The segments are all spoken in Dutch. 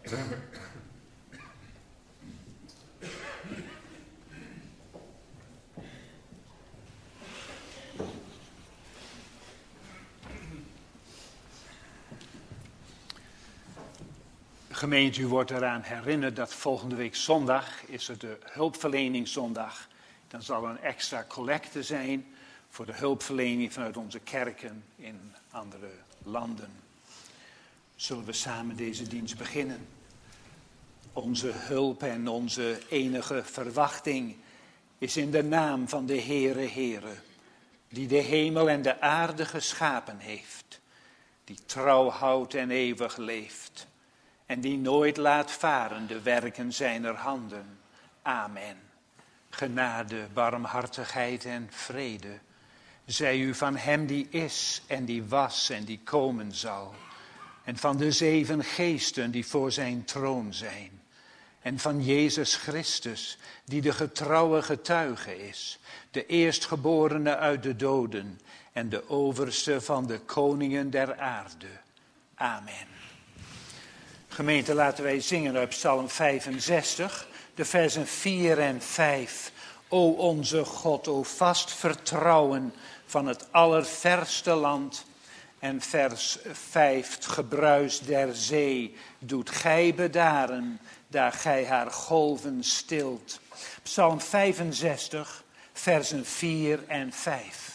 Gemeente, u wordt eraan herinnerd dat volgende week zondag is er de hulpverleningszondag. Dan zal er een extra collecte zijn voor de hulpverlening vanuit onze kerken in andere landen. Zullen we samen deze dienst beginnen? Onze hulp en onze enige verwachting is in de naam van de Heere, die de hemel en de aarde geschapen heeft, die trouw houdt en eeuwig leeft, en die nooit laat varen de werken zijner handen. Amen. Genade, barmhartigheid en vrede zij u van hem die is en die was en die komen zal, en van de 7 geesten die voor zijn troon zijn, en van Jezus Christus, die de getrouwe getuige is, de eerstgeborene uit de doden en de overste van de koningen der aarde. Amen. Gemeente, laten wij zingen uit Psalm 65, de versen 4 en 5. O onze God, o vast vertrouwen van het allerverste land. En vers 5, het gebruis der zee doet gij bedaren, daar gij haar golven stilt. Psalm 65, versen 4 en 5.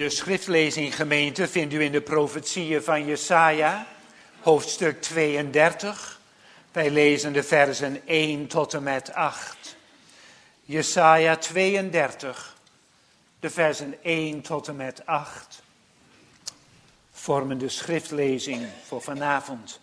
De schriftlezing, gemeente, vindt u in de profetieën van Jesaja, hoofdstuk 32. Wij lezen de versen 1 tot en met 8. Jesaja 32, de versen 1 tot en met 8, vormen de schriftlezing voor vanavond.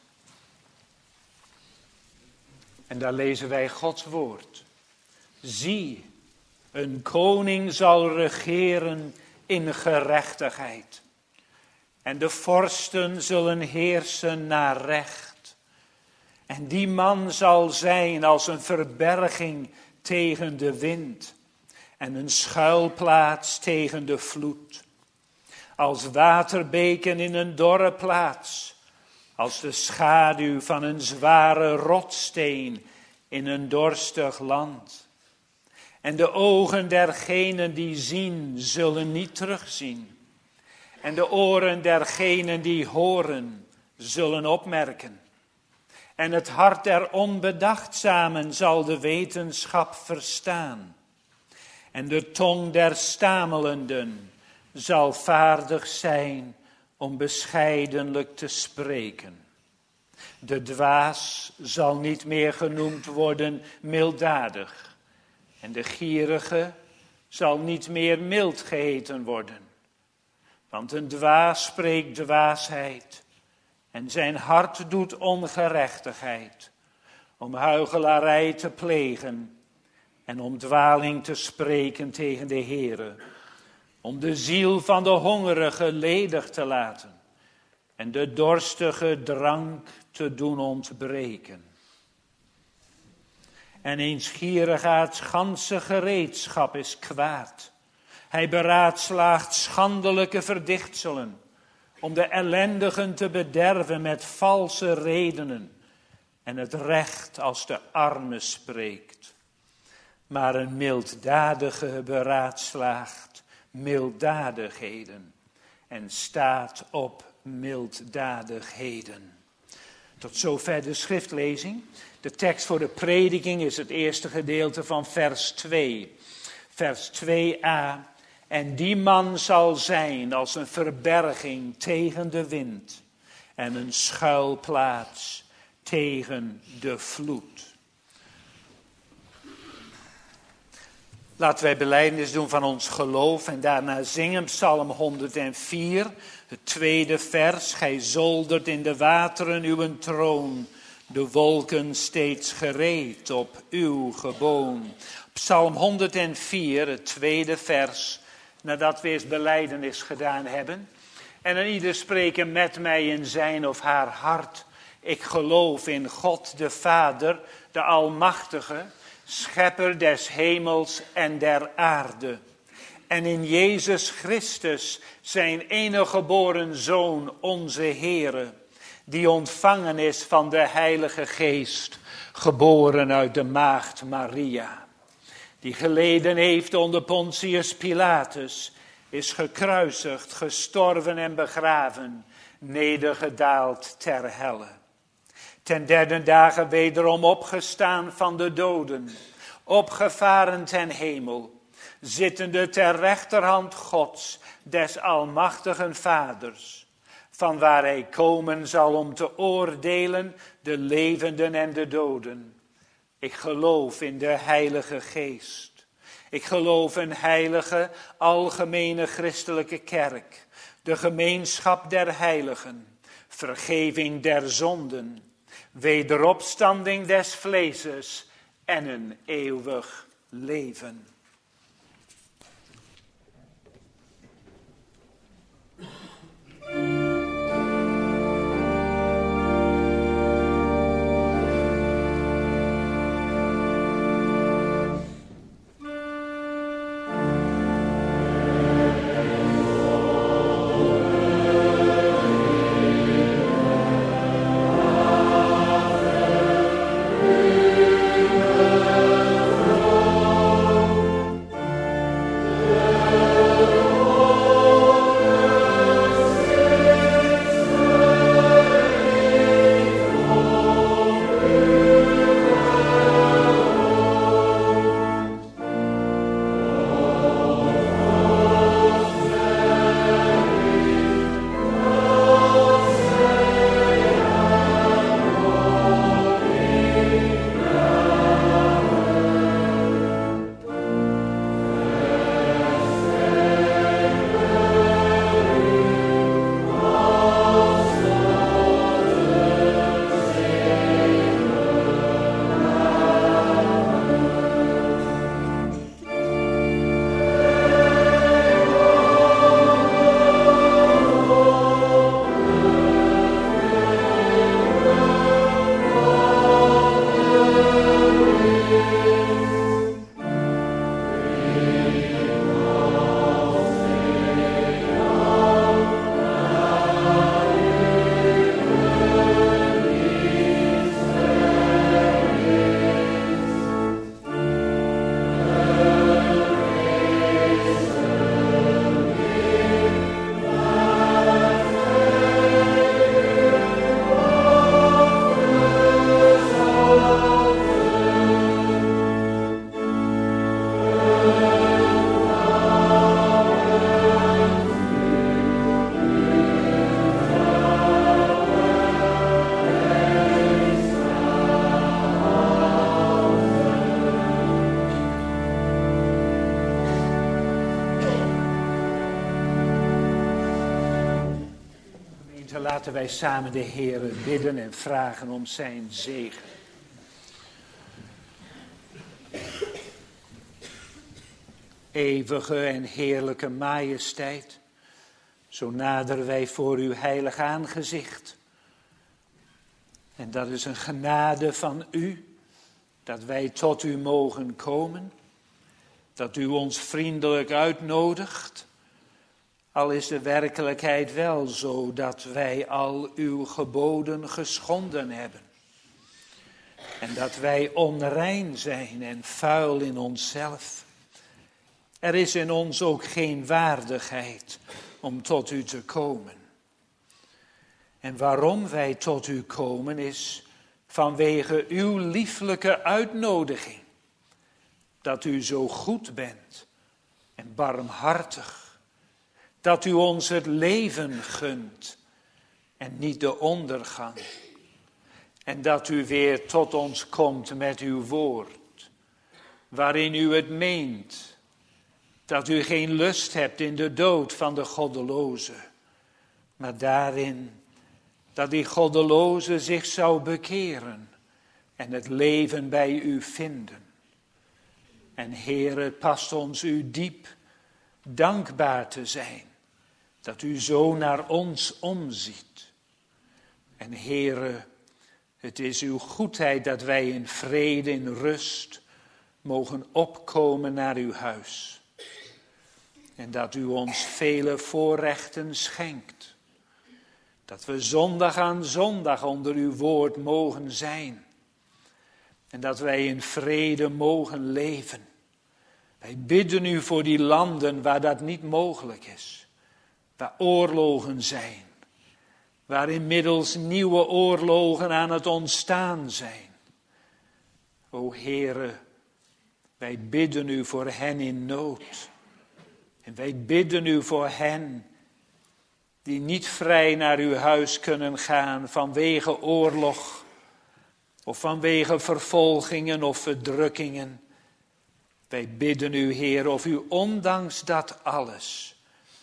En daar lezen wij Gods woord. Zie, een koning zal regeren in gerechtigheid. En de vorsten zullen heersen naar recht. En die man zal zijn als een verberging tegen de wind. En een schuilplaats tegen de vloed. Als waterbeken in een dorre plaats. Als de schaduw van een zware rotssteen in een dorstig land. En de ogen dergenen die zien, zullen niet terugzien. En de oren dergenen die horen, zullen opmerken. En het hart der onbedachtzamen zal de wetenschap verstaan. En de tong der stamelenden zal vaardig zijn om bescheidenlijk te spreken. De dwaas zal niet meer genoemd worden milddadig. En de gierige zal niet meer mild geheten worden. Want een dwaas spreekt dwaasheid. En zijn hart doet ongerechtigheid. Om huichelarij te plegen. En om dwaling te spreken tegen de Heere. Om de ziel van de hongerige ledig te laten. En de dorstige drank te doen ontbreken. En eens gierigaards ganse gereedschap is kwaad. Hij beraadslaagt schandelijke verdichtselen, om de ellendigen te bederven met valse redenen, en het recht als de arme spreekt. Maar een milddadige beraadslaagt milddadigheden, en staat op milddadigheden. Tot zover de schriftlezing. De tekst voor de prediking is het eerste gedeelte van vers 2. Vers 2a. En die man zal zijn als een verberging tegen de wind en een schuilplaats tegen de vloed. Laten wij belijdenis doen van ons geloof en daarna zingen Psalm 104, het tweede vers. Gij zoldert in de wateren uw troon, de wolken steeds gereed op uw geboon. Psalm 104, het tweede vers, nadat we eens belijdenis gedaan hebben. En dan ieder spreken met mij in zijn of haar hart. Ik geloof in God de Vader, de Almachtige, Schepper des hemels en der aarde. En in Jezus Christus, zijn enige geboren Zoon, onze Heere, die ontvangen is van de Heilige Geest, geboren uit de maagd Maria. Die geleden heeft onder Pontius Pilatus, is gekruisigd, gestorven en begraven, nedergedaald ter helle. Ten derde dagen wederom opgestaan van de doden, opgevaren ten hemel, zittende ter rechterhand Gods, des almachtigen Vaders, van waar hij komen zal om te oordelen de levenden en de doden. Ik geloof in de Heilige Geest. Ik geloof in heilige, algemene christelijke kerk, de gemeenschap der heiligen, vergeving der zonden, wederopstanding des vleeses en een eeuwig leven. Laten wij samen de Heere bidden en vragen om zijn zegen. Eeuwige en heerlijke majesteit, zo naderen wij voor uw heilig aangezicht. En dat is een genade van u, dat wij tot u mogen komen, dat u ons vriendelijk uitnodigt. Al is de werkelijkheid wel zo dat wij al uw geboden geschonden hebben. En dat wij onrein zijn en vuil in onszelf. Er is in ons ook geen waardigheid om tot u te komen. En waarom wij tot u komen is vanwege uw lieflijke uitnodiging. Dat u zo goed bent en barmhartig. Dat u ons het leven gunt en niet de ondergang. En dat u weer tot ons komt met uw woord, waarin u het meent. Dat u geen lust hebt in de dood van de goddeloze, maar daarin dat die goddeloze zich zou bekeren en het leven bij u vinden. En Heere, het past ons u diep dankbaar te zijn, dat u zo naar ons omziet. En Heere, het is uw goedheid dat wij in vrede, in rust mogen opkomen naar uw huis. En dat u ons vele voorrechten schenkt. Dat we zondag aan zondag onder uw woord mogen zijn. En dat wij in vrede mogen leven. Wij bidden u voor die landen waar dat niet mogelijk is. Waar oorlogen zijn. Waar inmiddels nieuwe oorlogen aan het ontstaan zijn. O Heere, wij bidden u voor hen in nood. En wij bidden u voor hen die niet vrij naar uw huis kunnen gaan vanwege oorlog of vanwege vervolgingen of verdrukkingen. Wij bidden u, Heer, of u ondanks dat alles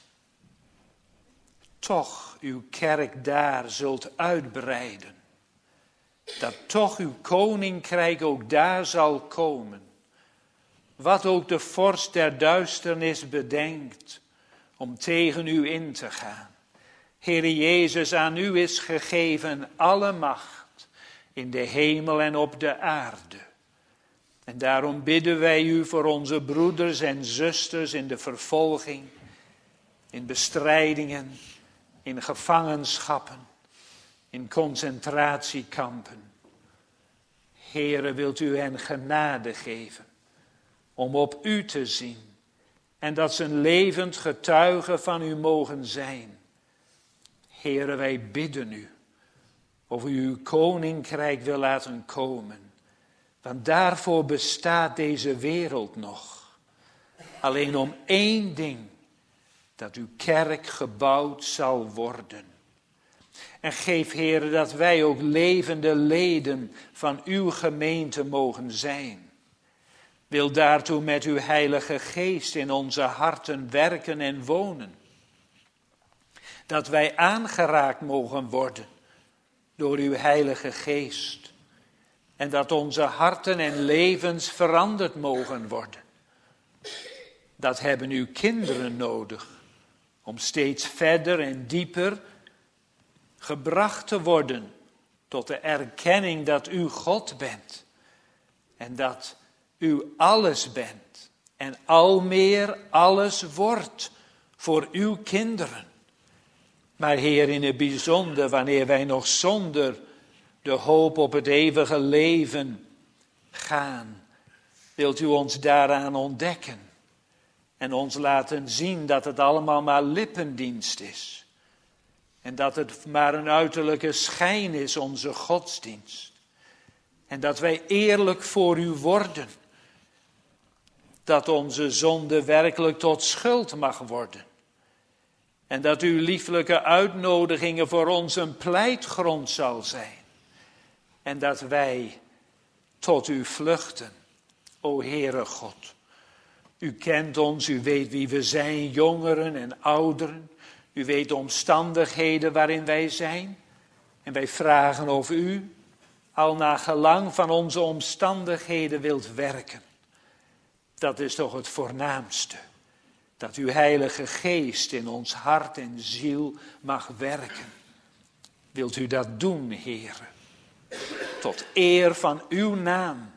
toch uw kerk daar zult uitbreiden. Dat toch uw koninkrijk ook daar zal komen. Wat ook de vorst der duisternis bedenkt om tegen u in te gaan. Heere Jezus, aan u is gegeven alle macht in de hemel en op de aarde. En daarom bidden wij u voor onze broeders en zusters in de vervolging, in bestrijdingen, in gevangenschappen, in concentratiekampen. Heere, wilt u hen genade geven om op u te zien en dat ze een levend getuige van u mogen zijn. Heere, wij bidden u of u uw koninkrijk wil laten komen. Want daarvoor bestaat deze wereld nog. Alleen om één ding, dat uw kerk gebouwd zal worden. En geef, Heere, dat wij ook levende leden van uw gemeente mogen zijn. Wil daartoe met uw Heilige Geest in onze harten werken en wonen. Dat wij aangeraakt mogen worden door uw Heilige Geest. En dat onze harten en levens veranderd mogen worden. Dat hebben uw kinderen nodig. Om steeds verder en dieper gebracht te worden tot de erkenning dat u God bent. En dat u alles bent. En almeer alles wordt voor uw kinderen. Maar Heer, in het bijzonder wanneer wij nog zonder de hoop op het eeuwige leven gaan, wilt u ons daaraan ontdekken. En ons laten zien dat het allemaal maar lippendienst is. En dat het maar een uiterlijke schijn is, onze godsdienst. En dat wij eerlijk voor u worden. Dat onze zonde werkelijk tot schuld mag worden. En dat uw lieflijke uitnodigingen voor ons een pleitgrond zal zijn. En dat wij tot u vluchten, o Heere God. U kent ons, u weet wie we zijn, jongeren en ouderen. U weet de omstandigheden waarin wij zijn. En wij vragen of u, al naar gelang van onze omstandigheden, wilt werken. Dat is toch het voornaamste. Dat uw Heilige Geest in ons hart en ziel mag werken. Wilt u dat doen, Heere? Tot eer van uw naam.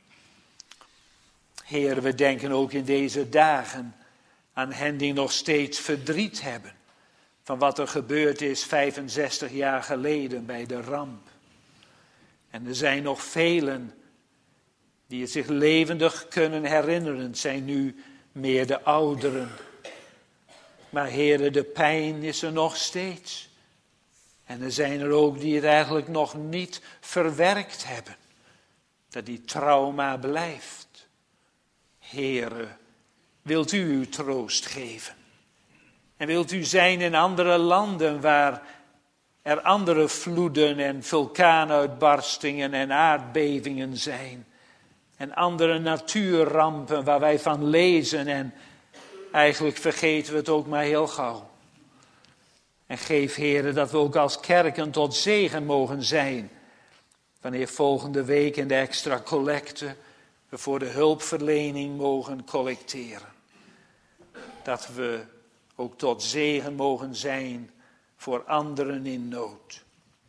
Heere, we denken ook in deze dagen aan hen die nog steeds verdriet hebben. Van wat er gebeurd is 65 jaar geleden bij de ramp. En er zijn nog velen die het zich levendig kunnen herinneren. Het zijn nu meer de ouderen. Maar Heere, de pijn is er nog steeds. En er zijn er ook die het eigenlijk nog niet verwerkt hebben. Dat die trauma blijft. Heere, wilt u uw troost geven? En wilt u zijn in andere landen waar er andere vloeden en vulkaanuitbarstingen en aardbevingen zijn. En andere natuurrampen waar wij van lezen en eigenlijk vergeten we het ook maar heel gauw. En geef, Heere, dat we ook als kerken tot zegen mogen zijn. Wanneer volgende week in de extra collecte we voor de hulpverlening mogen collecteren. Dat we ook tot zegen mogen zijn voor anderen in nood.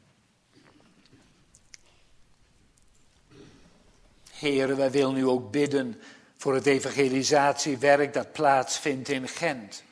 Heere, wij willen u ook bidden voor het evangelisatiewerk dat plaatsvindt in Gent.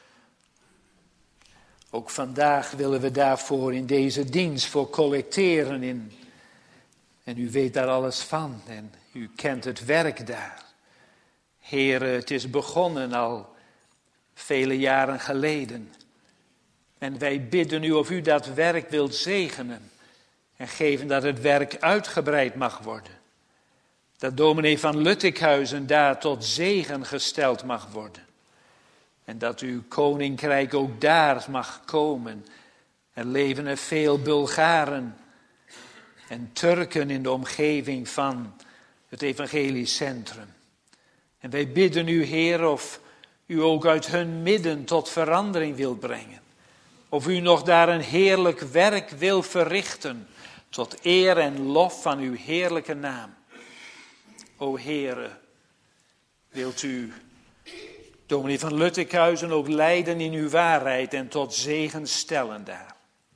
Ook vandaag willen we daarvoor in deze dienst voor collecteren. En u weet daar alles van en u kent het werk daar. Heere, het is begonnen al vele jaren geleden. En wij bidden u of u dat werk wilt zegenen. En geven dat het werk uitgebreid mag worden. Dat dominee van Luttikhuizen daar tot zegen gesteld mag worden. En dat uw koninkrijk ook daar mag komen. Er leven er veel Bulgaren en Turken in de omgeving van het evangeliecentrum. En wij bidden u, Heer, of u ook uit hun midden tot verandering wilt brengen. Of u nog daar een heerlijk werk wil verrichten, tot eer en lof van uw heerlijke naam. O Heere, wilt u dominee van Luttikhuizen ook leiden in uw waarheid en tot zegen stellen daar.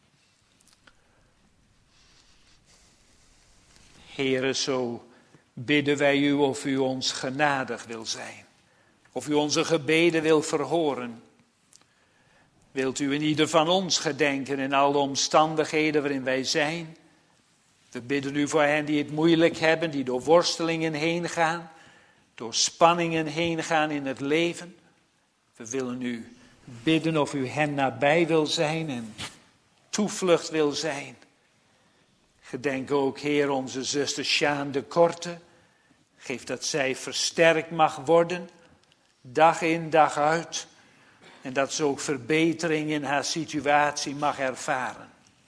Heere, zo bidden wij u of u ons genadig wil zijn. Of u onze gebeden wil verhoren. Wilt u in ieder van ons gedenken in alle omstandigheden waarin wij zijn. We bidden u voor hen die het moeilijk hebben, die door worstelingen heen gaan. Door spanningen heen gaan in het leven. We willen u bidden of u hen nabij wil zijn en toevlucht wil zijn. Gedenk ook, Heer, onze zuster Sjaan de Korte. Geef dat zij versterkt mag worden, dag in, dag uit. En dat ze ook verbetering in haar situatie mag ervaren.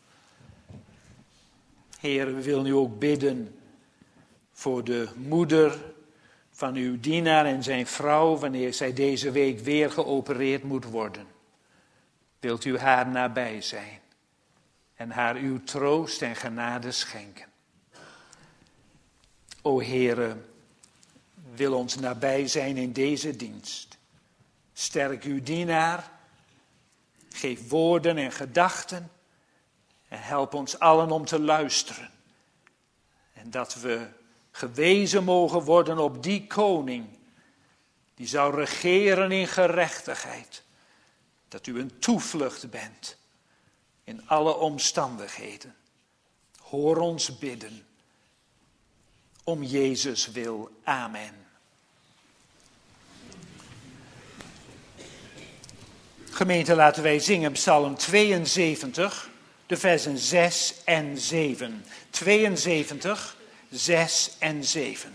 Heer, we willen u ook bidden voor de moeder van uw dienaar en zijn vrouw, wanneer zij deze week weer geopereerd moet worden. Wilt u haar nabij zijn en haar uw troost en genade schenken. O Heere, wil ons nabij zijn in deze dienst. Sterk uw dienaar, geef woorden en gedachten en help ons allen om te luisteren. En dat we gewezen mogen worden op die koning die zou regeren in gerechtigheid. Dat u een toevlucht bent in alle omstandigheden. Hoor ons bidden. Om Jezus wil. Amen. Gemeente, laten wij zingen Psalm 72, de versen 6 en 7. 72, 6 en 7.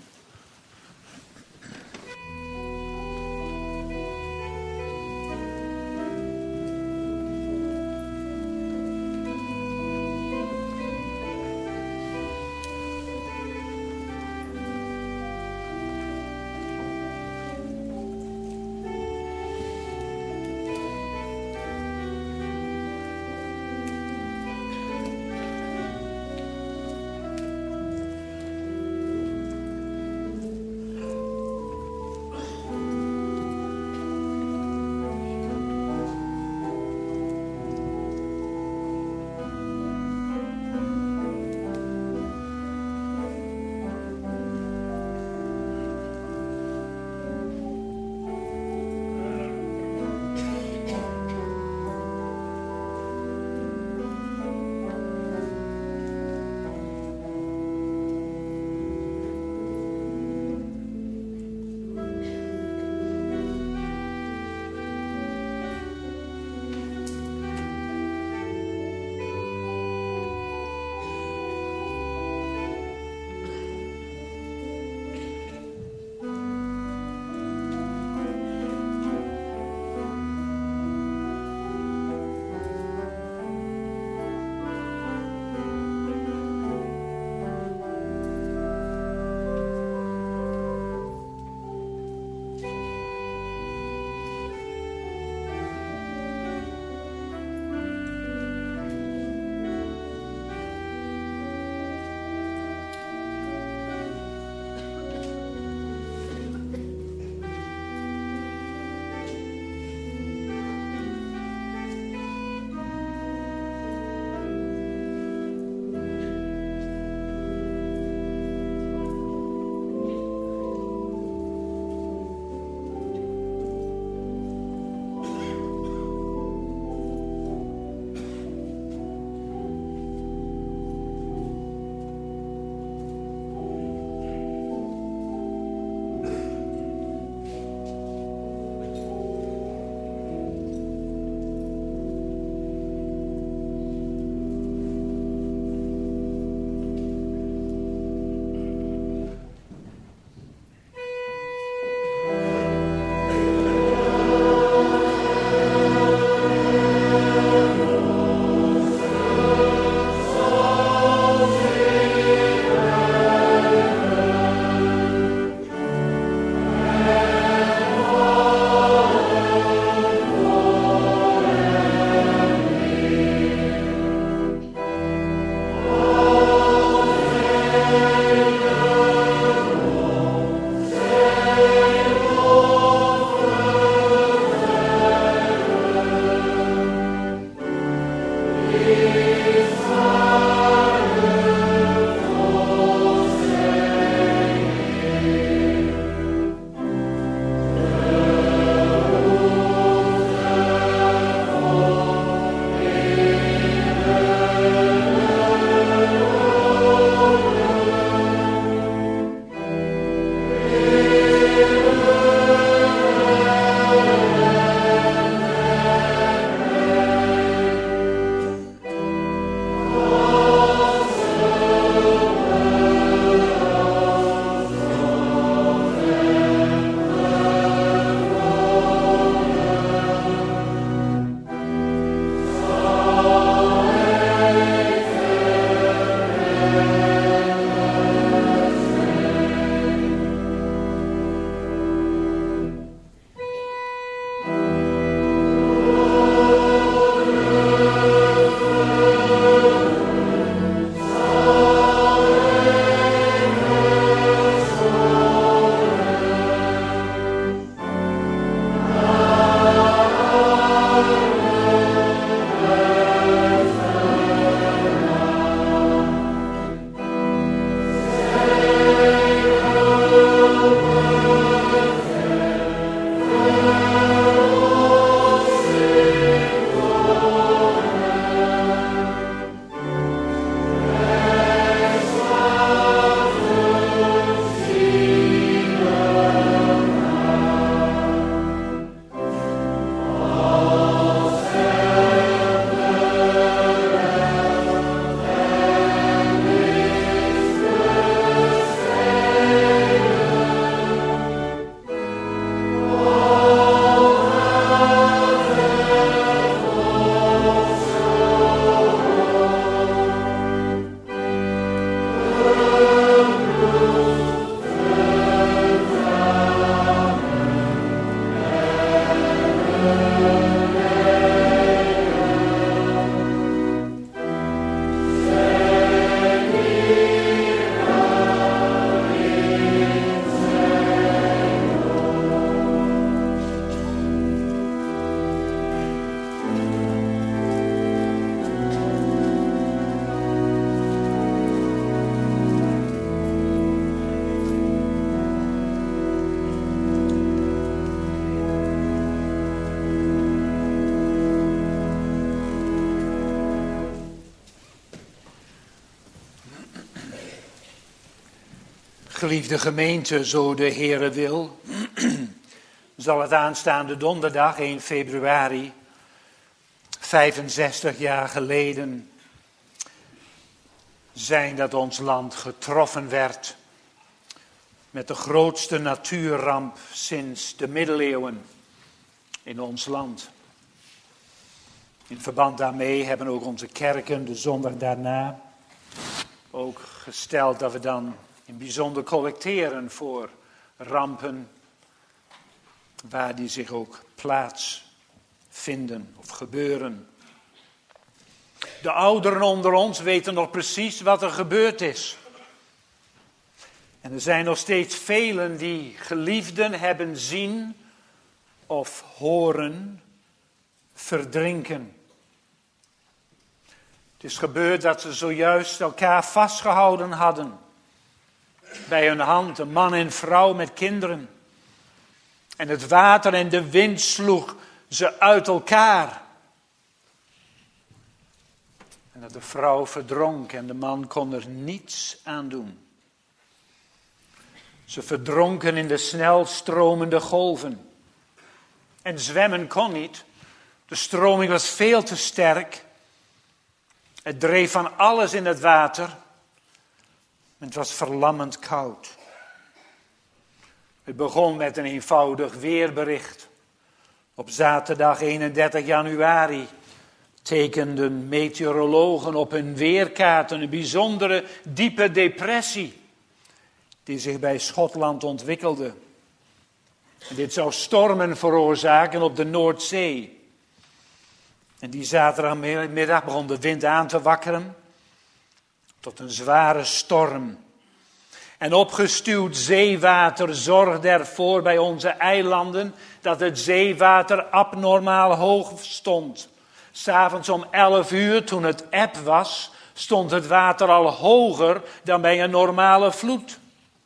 Geliefde gemeente, zo de Heere wil, zal het aanstaande donderdag 1 februari 65 jaar geleden zijn dat ons land getroffen werd met de grootste natuurramp sinds de middeleeuwen in ons land. In verband daarmee hebben ook onze kerken de zondag daarna ook gesteld dat we dan in bijzonder collecteren voor rampen waar die zich ook plaatsvinden of gebeuren. De ouderen onder ons weten nog precies wat er gebeurd is. En er zijn nog steeds velen die geliefden hebben zien of horen verdrinken. Het is gebeurd dat ze zojuist elkaar vastgehouden hadden. Bij hun hand, een man en vrouw met kinderen. En het water en de wind sloeg ze uit elkaar. En dat de vrouw verdronk en de man kon er niets aan doen. Ze verdronken in de snel stromende golven. En zwemmen kon niet. De stroming was veel te sterk. Het dreef van alles in het water. Het was verlammend koud. Het begon met een eenvoudig weerbericht. Op zaterdag 31 januari tekenden meteorologen op hun weerkaarten een bijzondere diepe depressie die zich bij Schotland ontwikkelde. En dit zou stormen veroorzaken op de Noordzee. En die zaterdagmiddag begon de wind aan te wakkeren tot een zware storm En opgestuwd zeewater zorgde ervoor bij onze eilanden dat het zeewater abnormaal hoog stond. 'S Avonds om 11 uur, toen het eb was, stond het water al hoger dan bij een normale vloed.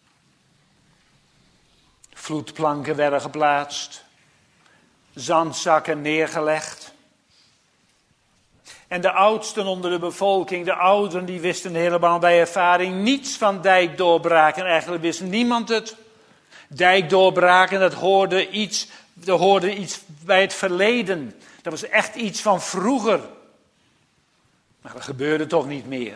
Vloedplanken werden geplaatst, zandzakken neergelegd. En de oudsten onder de bevolking, de ouderen, die wisten helemaal bij ervaring niets van dijkdoorbraken. Eigenlijk wist niemand het. Dijkdoorbraken, dat hoorde iets bij het verleden. Dat was echt iets van vroeger. Maar dat gebeurde toch niet meer.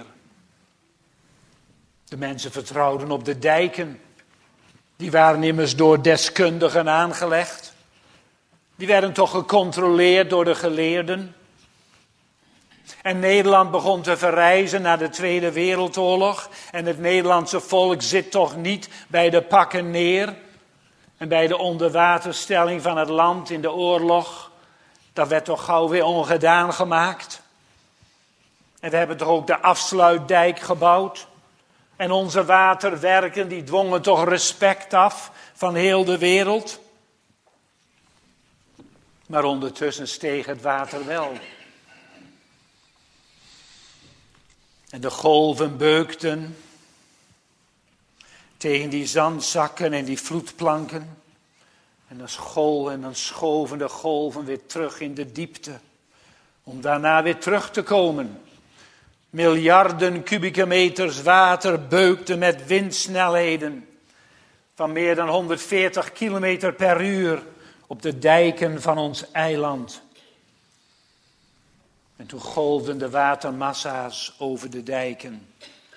De mensen vertrouwden op de dijken. Die waren immers door deskundigen aangelegd. Die werden toch gecontroleerd door de geleerden. En Nederland begon te verrijzen na de Tweede Wereldoorlog. En het Nederlandse volk zit toch niet bij de pakken neer. En bij de onderwaterstelling van het land in de oorlog. Dat werd toch gauw weer ongedaan gemaakt. En we hebben toch ook de afsluitdijk gebouwd. En onze waterwerken die dwongen toch respect af van heel de wereld. Maar ondertussen steeg het water wel. En de golven beukten tegen die zandzakken en die vloedplanken. En dan schoven de golven weer terug in de diepte. Om daarna weer terug te komen. Miljarden kubieke meters water beukten met windsnelheden van meer dan 140 kilometer per uur op de dijken van ons eiland. En toen golfden de watermassa's over de dijken.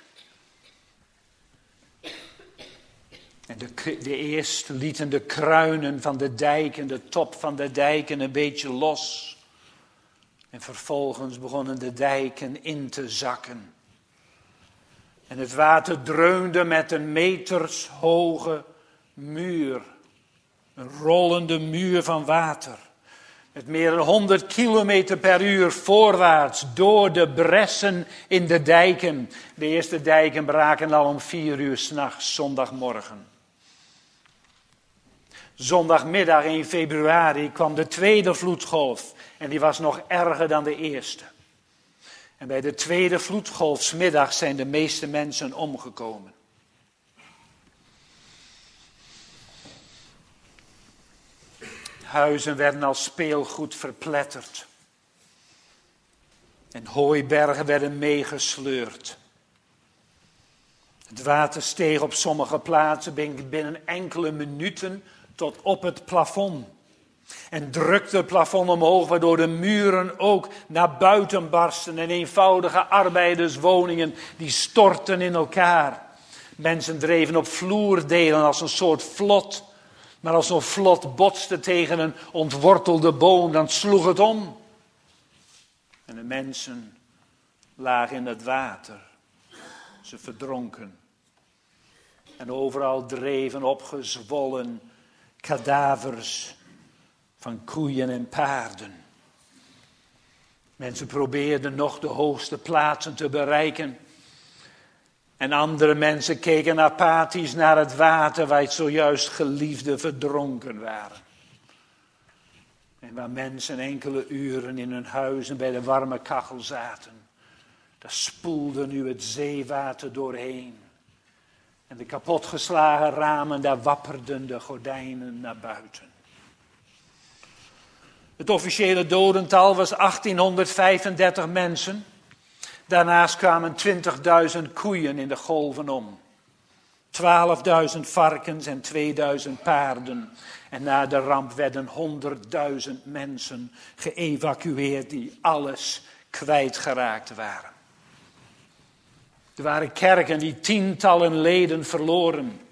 En de eerst lieten de kruinen van de dijken, de top van de dijken een beetje los. En vervolgens begonnen de dijken in te zakken. En het water dreunde met een metershoge muur. Een rollende muur van water. Met meer dan 100 kilometer per uur voorwaarts door de bressen in de dijken. De eerste dijken braken al om 4 uur 's nachts, zondagmorgen. Zondagmiddag 1 februari kwam de tweede vloedgolf. En die was nog erger dan de eerste. En bij de tweede vloedgolf 's middags zijn de meeste mensen omgekomen. Huizen werden als speelgoed verpletterd. En hooibergen werden meegesleurd. Het water steeg op sommige plaatsen binnen enkele minuten tot op het plafond. En drukte het plafond omhoog, waardoor de muren ook naar buiten barsten. En eenvoudige arbeiderswoningen, die stortten in elkaar. Mensen dreven op vloerdelen als een soort vlot. Maar als zo'n vlot botste tegen een ontwortelde boom, dan sloeg het om. En de mensen lagen in het water. Ze verdronken. En overal dreven opgezwollen kadavers van koeien en paarden. Mensen probeerden nog de hoogste plaatsen te bereiken. En andere mensen keken apathisch naar het water waar het zojuist geliefden verdronken waren. En waar mensen enkele uren in hun huizen bij de warme kachel zaten, daar spoelde nu het zeewater doorheen. En de kapotgeslagen ramen, daar wapperden de gordijnen naar buiten. Het officiële dodental was 1835 mensen. Daarnaast kwamen 20.000 koeien in de golven om. 12.000 varkens en 2.000 paarden. En na de ramp werden 100.000 mensen geëvacueerd die alles kwijtgeraakt waren. Er waren kerken die tientallen leden verloren.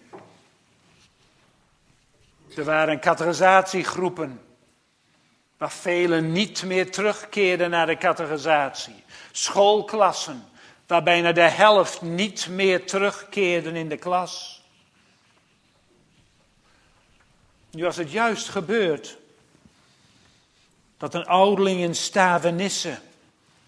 Er waren catechisatiegroepen waar velen niet meer terugkeerden naar de catechisatie. Schoolklassen waar bijna de helft niet meer terugkeerden in de klas. Nu was het juist gebeurd dat een ouderling in Stavenisse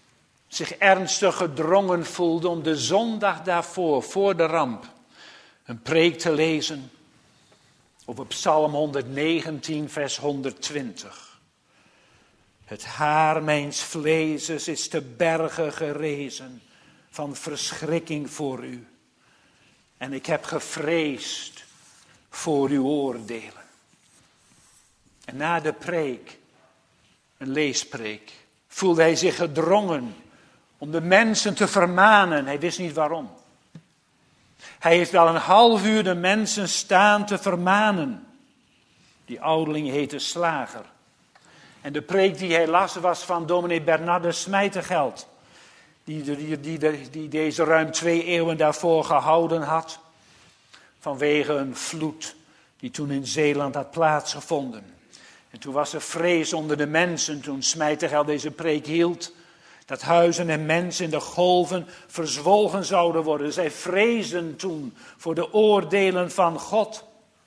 zich ernstig gedrongen voelde om de zondag daarvoor, voor de ramp, een preek te lezen over Psalm 119, vers 120. Het haar mijns vleezes is te bergen gerezen van verschrikking voor u. En ik heb gevreesd voor uw oordelen. En na de preek, een leespreek, voelde hij zich gedrongen om de mensen te vermanen. Hij wist niet waarom. Hij heeft wel een half uur de mensen staan te vermanen. Die ouderling heette Slager. En de preek die hij las was van dominee Bernardus Smijtegeld. Die deze ruim 2 eeuwen daarvoor gehouden had. Vanwege een vloed die toen in Zeeland had plaatsgevonden. En toen was er vrees onder de mensen toen Smijtegeld deze preek hield. Dat huizen en mensen in de golven verzwolgen zouden worden. Zij vreesden toen voor de oordelen van God.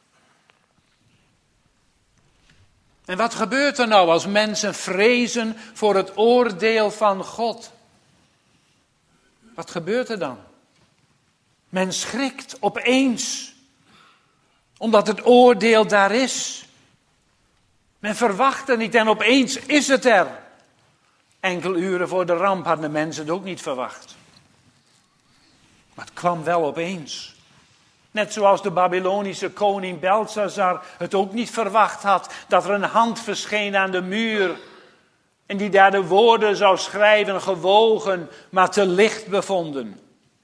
En wat gebeurt er nou als mensen vrezen voor het oordeel van God? Wat gebeurt er dan? Men schrikt opeens, omdat het oordeel daar is. Men verwacht het niet en opeens is het er. Enkele uren voor de ramp hadden de mensen het ook niet verwacht. Maar het kwam wel opeens. Net zoals de Babylonische koning Belshazzar het ook niet verwacht had, dat er een hand verscheen aan de muur en die daar de woorden zou schrijven, gewogen, maar te licht bevonden.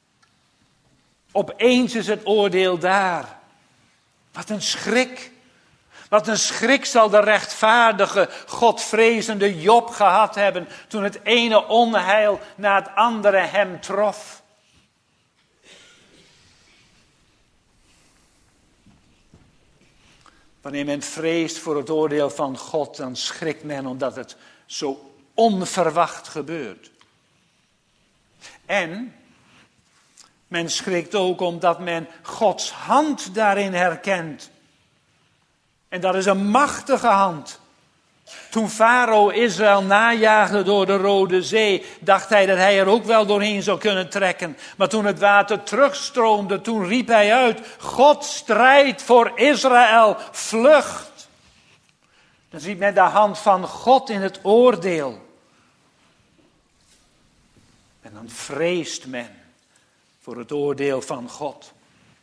Opeens is het oordeel daar. Wat een schrik. Wat een schrik zal de rechtvaardige, godvrezende Job gehad hebben toen het ene onheil na het andere hem trof. Wanneer men vreest voor het oordeel van God, dan schrikt men omdat het zo onverwacht gebeurt. En men schrikt ook omdat men Gods hand daarin herkent. En dat is een machtige hand. Toen Farao Israël najaagde door de Rode Zee, dacht hij dat hij er ook wel doorheen zou kunnen trekken. Maar toen het water terugstroomde, toen riep hij uit: God strijdt voor Israël, vlucht. Dan ziet men de hand van God in het oordeel. En dan vreest men voor het oordeel van God.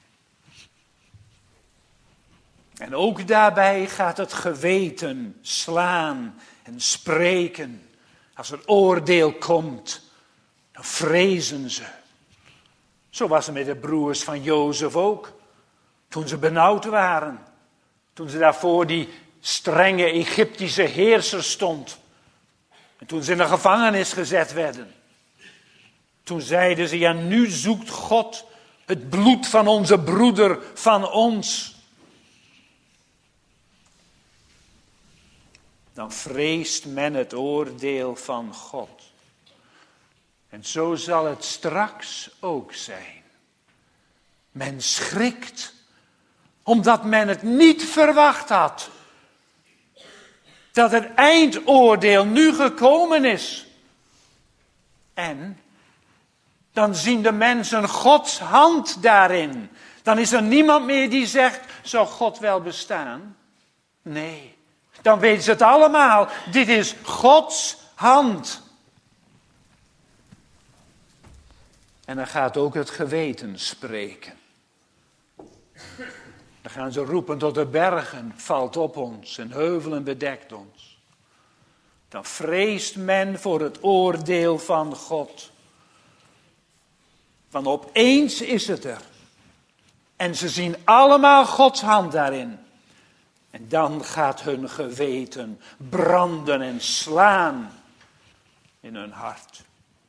En ook daarbij gaat het geweten slaan en spreken. Als er oordeel komt, dan vrezen ze. Zo was het met de broers van Jozef ook. Toen ze benauwd waren. Toen ze daarvoor die strenge Egyptische heerser stond. En toen ze in de gevangenis gezet werden. Toen zeiden ze: ja, nu zoekt God het bloed van onze broeder van ons. Dan vreest men het oordeel van God. En zo zal het straks ook zijn. Men schrikt, omdat men het niet verwacht had. Dat het eindoordeel nu gekomen is. En dan zien de mensen Gods hand daarin. Dan is er niemand meer die zegt: zou God wel bestaan? Nee. Dan weten ze het allemaal. Dit is Gods hand. En dan gaat ook het geweten spreken. Dan gaan ze roepen tot de bergen, valt op ons en heuvelen bedekt ons. Dan vreest men voor het oordeel van God. Want opeens is het er. En ze zien allemaal Gods hand daarin. En dan gaat hun geweten branden en slaan in hun hart.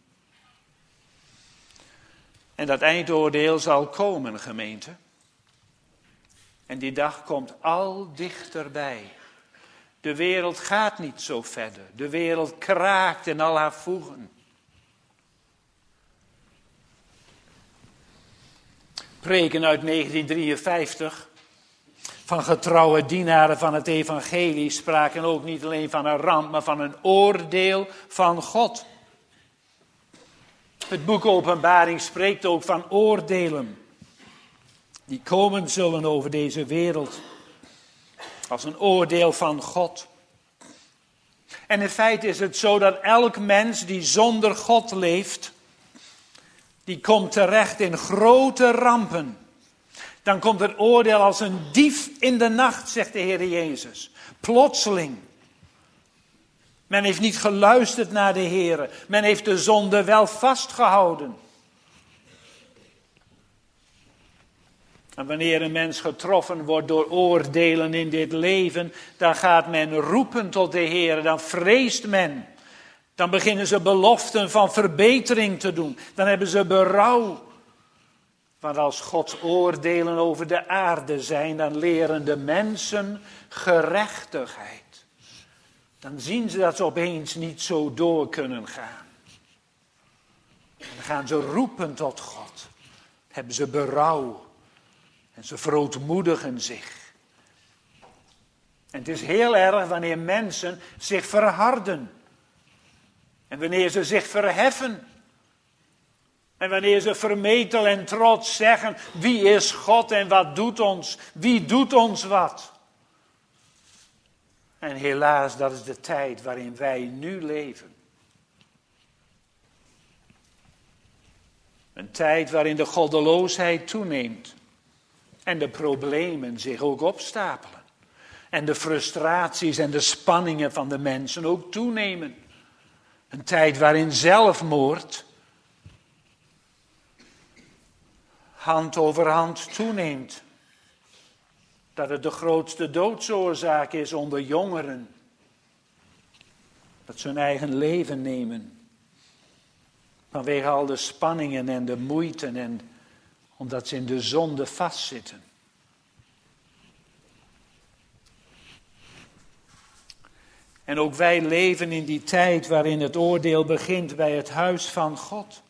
En dat eindoordeel zal komen, gemeente. En die dag komt al dichterbij. De wereld gaat niet zo verder. De wereld kraakt in al haar voegen. Preken uit 1953... van getrouwe dienaren van het evangelie spraken ook niet alleen van een ramp, maar van een oordeel van God. Het boek Openbaring spreekt ook van oordelen. die komen zullen over deze wereld als een oordeel van God. En in feite is het zo dat elk mens die zonder God leeft, die komt terecht in grote rampen. Dan komt het oordeel als een dief in de nacht, zegt de Heer Jezus. Plotseling. Men heeft niet geluisterd naar de Heer. Men heeft de zonde wel vastgehouden. En wanneer een mens getroffen wordt door oordelen in dit leven, dan gaat men roepen tot de Heer, dan vreest men. Dan beginnen ze beloften van verbetering te doen. Dan hebben ze berouw. Want als Gods oordelen over de aarde zijn, dan leren de mensen gerechtigheid. Dan zien ze dat ze opeens niet zo door kunnen gaan. Dan gaan ze roepen tot God. Dan hebben ze berouw. En ze verootmoedigen zich. En het is heel erg wanneer mensen zich verharden. En wanneer ze zich verheffen. En wanneer ze vermetel en trots zeggen, wie is God en wat doet ons? Wie doet ons wat? En helaas, dat is de tijd waarin wij nu leven. Een tijd waarin de goddeloosheid toeneemt. En de problemen zich ook opstapelen. En de frustraties en de spanningen van de mensen ook toenemen. Een tijd waarin zelfmoord hand over hand toeneemt. Dat het de grootste doodsoorzaak is onder jongeren. Dat ze hun eigen leven nemen. Vanwege al de spanningen en de moeite en omdat ze in de zonde vastzitten. En ook wij leven in die tijd waarin het oordeel begint bij het huis van God.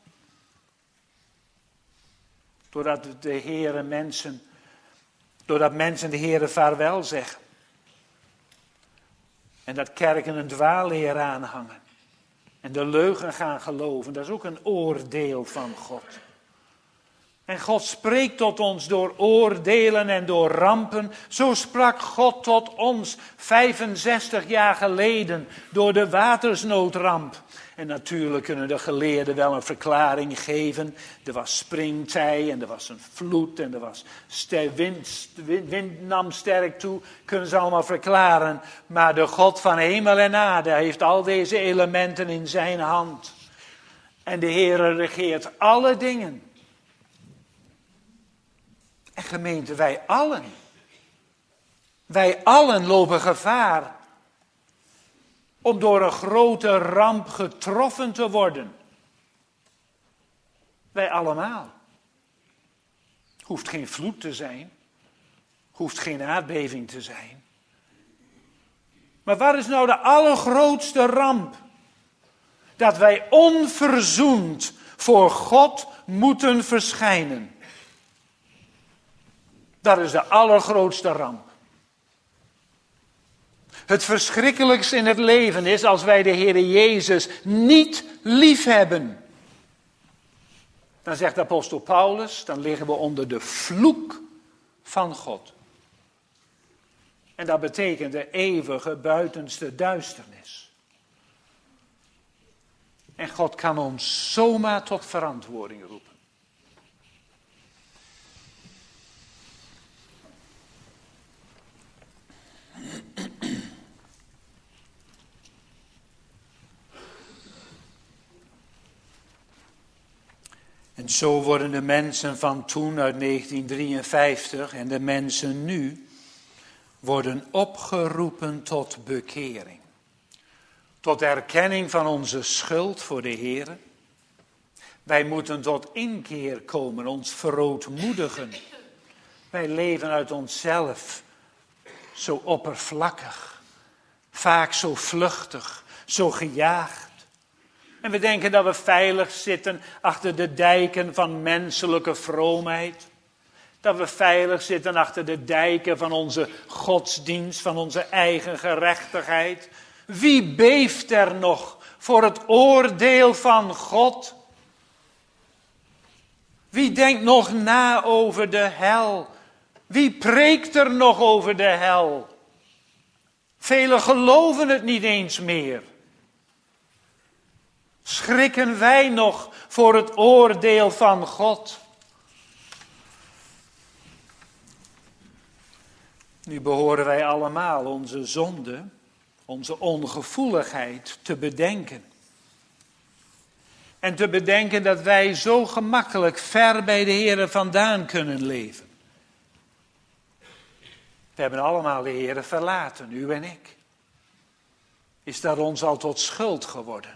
Doordat mensen de Heere vaarwel zeggen. En dat kerken een dwaalleer aanhangen. En de leugen gaan geloven. Dat is ook een oordeel van God. En God spreekt tot ons door oordelen en door rampen. Zo sprak God tot ons 65 jaar geleden door de watersnoodramp. En natuurlijk kunnen de geleerden wel een verklaring geven. Er was springtij en er was een vloed en er was wind nam sterk toe. Kunnen ze allemaal verklaren. Maar de God van hemel en aarde heeft al deze elementen in zijn hand. En de Heere regeert alle dingen. En gemeente, wij allen lopen gevaar om door een grote ramp getroffen te worden. Wij allemaal. Hoeft geen vloed te zijn. Hoeft geen aardbeving te zijn. Maar wat is nou de allergrootste ramp? Dat wij onverzoend voor God moeten verschijnen. Dat is de allergrootste ramp. Het verschrikkelijkste in het leven is als wij de Heere Jezus niet lief hebben. Dan zegt de apostel Paulus, dan liggen we onder de vloek van God. En dat betekent de eeuwige buitenste duisternis. En God kan ons zomaar tot verantwoording roepen. En zo worden de mensen van toen uit 1953 en de mensen nu worden opgeroepen tot bekering. Tot erkenning van onze schuld voor de Heer. Wij moeten tot inkeer komen, ons verootmoedigen. Wij leven uit onszelf zo oppervlakkig, vaak zo vluchtig, zo gejaagd. En we denken dat we veilig zitten achter de dijken van menselijke vroomheid. Dat we veilig zitten achter de dijken van onze godsdienst, van onze eigen gerechtigheid. Wie beeft er nog voor het oordeel van God? Wie denkt nog na over de hel? Wie preekt er nog over de hel? Velen geloven het niet eens meer. Schrikken wij nog voor het oordeel van God? Nu behoren wij allemaal onze zonde, onze ongevoeligheid te bedenken. En te bedenken dat wij zo gemakkelijk ver bij de Heere vandaan kunnen leven. We hebben allemaal de Heere verlaten, u en ik. Is dat ons al tot schuld geworden?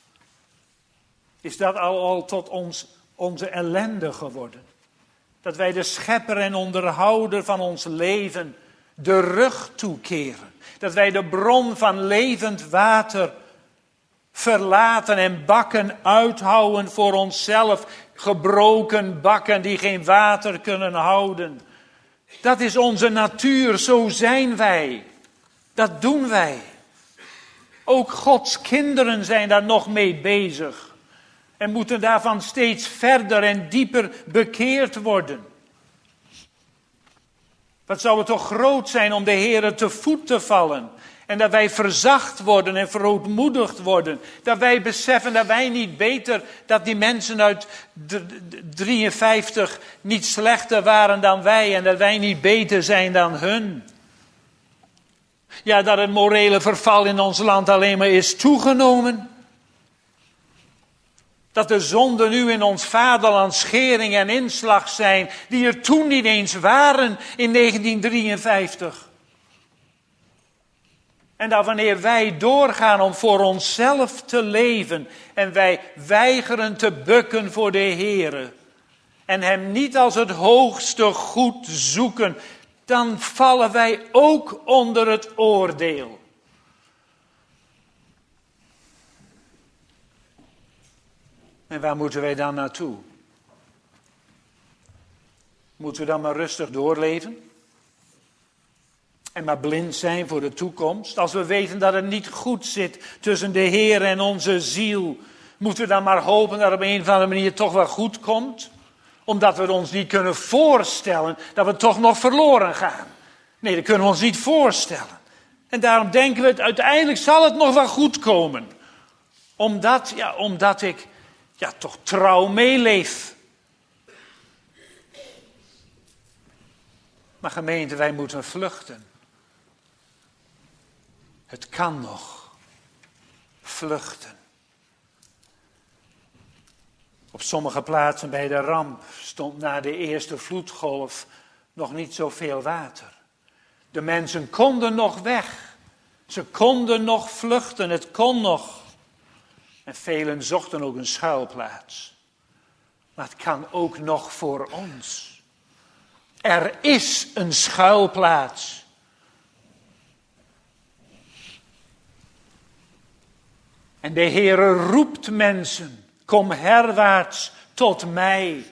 Is dat al tot onze ellende geworden? Dat wij de schepper en onderhouder van ons leven de rug toekeren. Dat wij de bron van levend water verlaten en bakken uithouden voor onszelf. Gebroken bakken die geen water kunnen houden. Dat is onze natuur, zo zijn wij. Dat doen wij. Ook Gods kinderen zijn daar nog mee bezig. En moeten daarvan steeds verder en dieper bekeerd worden. Wat zou het toch groot zijn om de Heere te voet te vallen. En dat wij verzacht worden en verootmoedigd worden. Dat wij beseffen dat wij niet beter, dat die mensen uit 53 niet slechter waren dan wij. En dat wij niet beter zijn dan hun. Ja, dat het morele verval in ons land alleen maar is toegenomen. Dat de zonden nu in ons vaderland schering en inslag zijn, die er toen niet eens waren in 1953. En dat wanneer wij doorgaan om voor onszelf te leven en wij weigeren te bukken voor de Heere en Hem niet als het hoogste goed zoeken, dan vallen wij ook onder het oordeel. En waar moeten wij dan naartoe? Moeten we dan maar rustig doorleven? En maar blind zijn voor de toekomst? Als we weten dat het niet goed zit tussen de Heer en onze ziel, moeten we dan maar hopen dat het op een of andere manier toch wel goed komt? Omdat we het ons niet kunnen voorstellen dat we toch nog verloren gaan. Nee, dat kunnen we ons niet voorstellen. En daarom denken we, uiteindelijk zal het nog wel goed komen. Omdat ik toch trouw meeleef. Maar gemeente, wij moeten vluchten. Het kan nog. Vluchten. Op sommige plaatsen bij de ramp stond na de eerste vloedgolf nog niet zoveel water. De mensen konden nog weg. Ze konden nog vluchten, het kon nog. En velen zochten ook een schuilplaats. Maar het kan ook nog voor ons. Er is een schuilplaats. En de Heere roept mensen, kom herwaarts tot mij.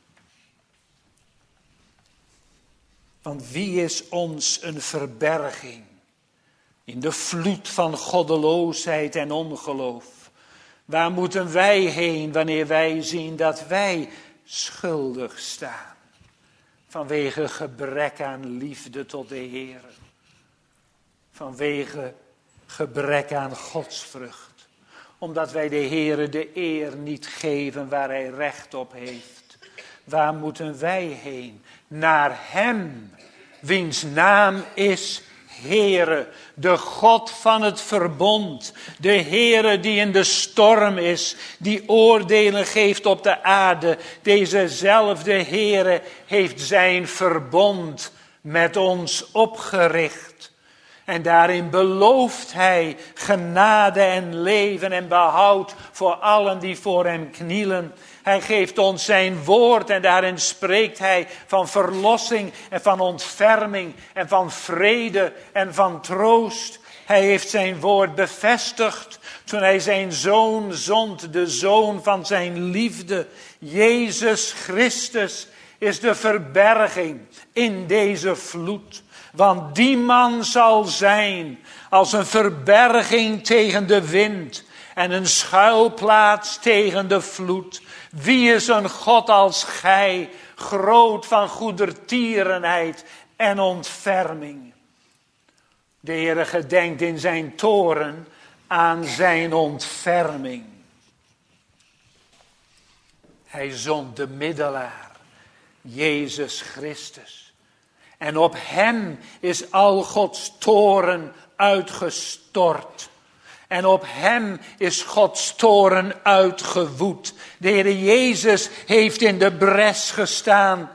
Want wie is ons een verberging in de vloed van goddeloosheid en ongeloof? Waar moeten wij heen wanneer wij zien dat wij schuldig staan? Vanwege gebrek aan liefde tot de Heer. Vanwege gebrek aan godsvrucht. Omdat wij de Heere de eer niet geven waar Hij recht op heeft. Waar moeten wij heen? Naar Hem, wiens naam is Heere, de God van het verbond. De Heere die in de storm is, die oordelen geeft op de aarde. Dezezelfde Heere heeft zijn verbond met ons opgericht. En daarin belooft Hij genade en leven en behoud voor allen die voor Hem knielen. Hij geeft ons zijn woord en daarin spreekt Hij van verlossing en van ontferming en van vrede en van troost. Hij heeft zijn woord bevestigd toen Hij zijn Zoon zond, de Zoon van zijn liefde. Jezus Christus is de verberging in deze vloed. Want die man zal zijn als een verberging tegen de wind en een schuilplaats tegen de vloed. Wie is een God als gij, groot van goedertierenheid en ontferming? De Heere gedenkt in zijn toorn aan zijn ontferming. Hij zond de middelaar, Jezus Christus. En op hem is al Gods toorn uitgestort. En op hem is Gods toorn uitgewoed. De Heere Jezus heeft in de bres gestaan.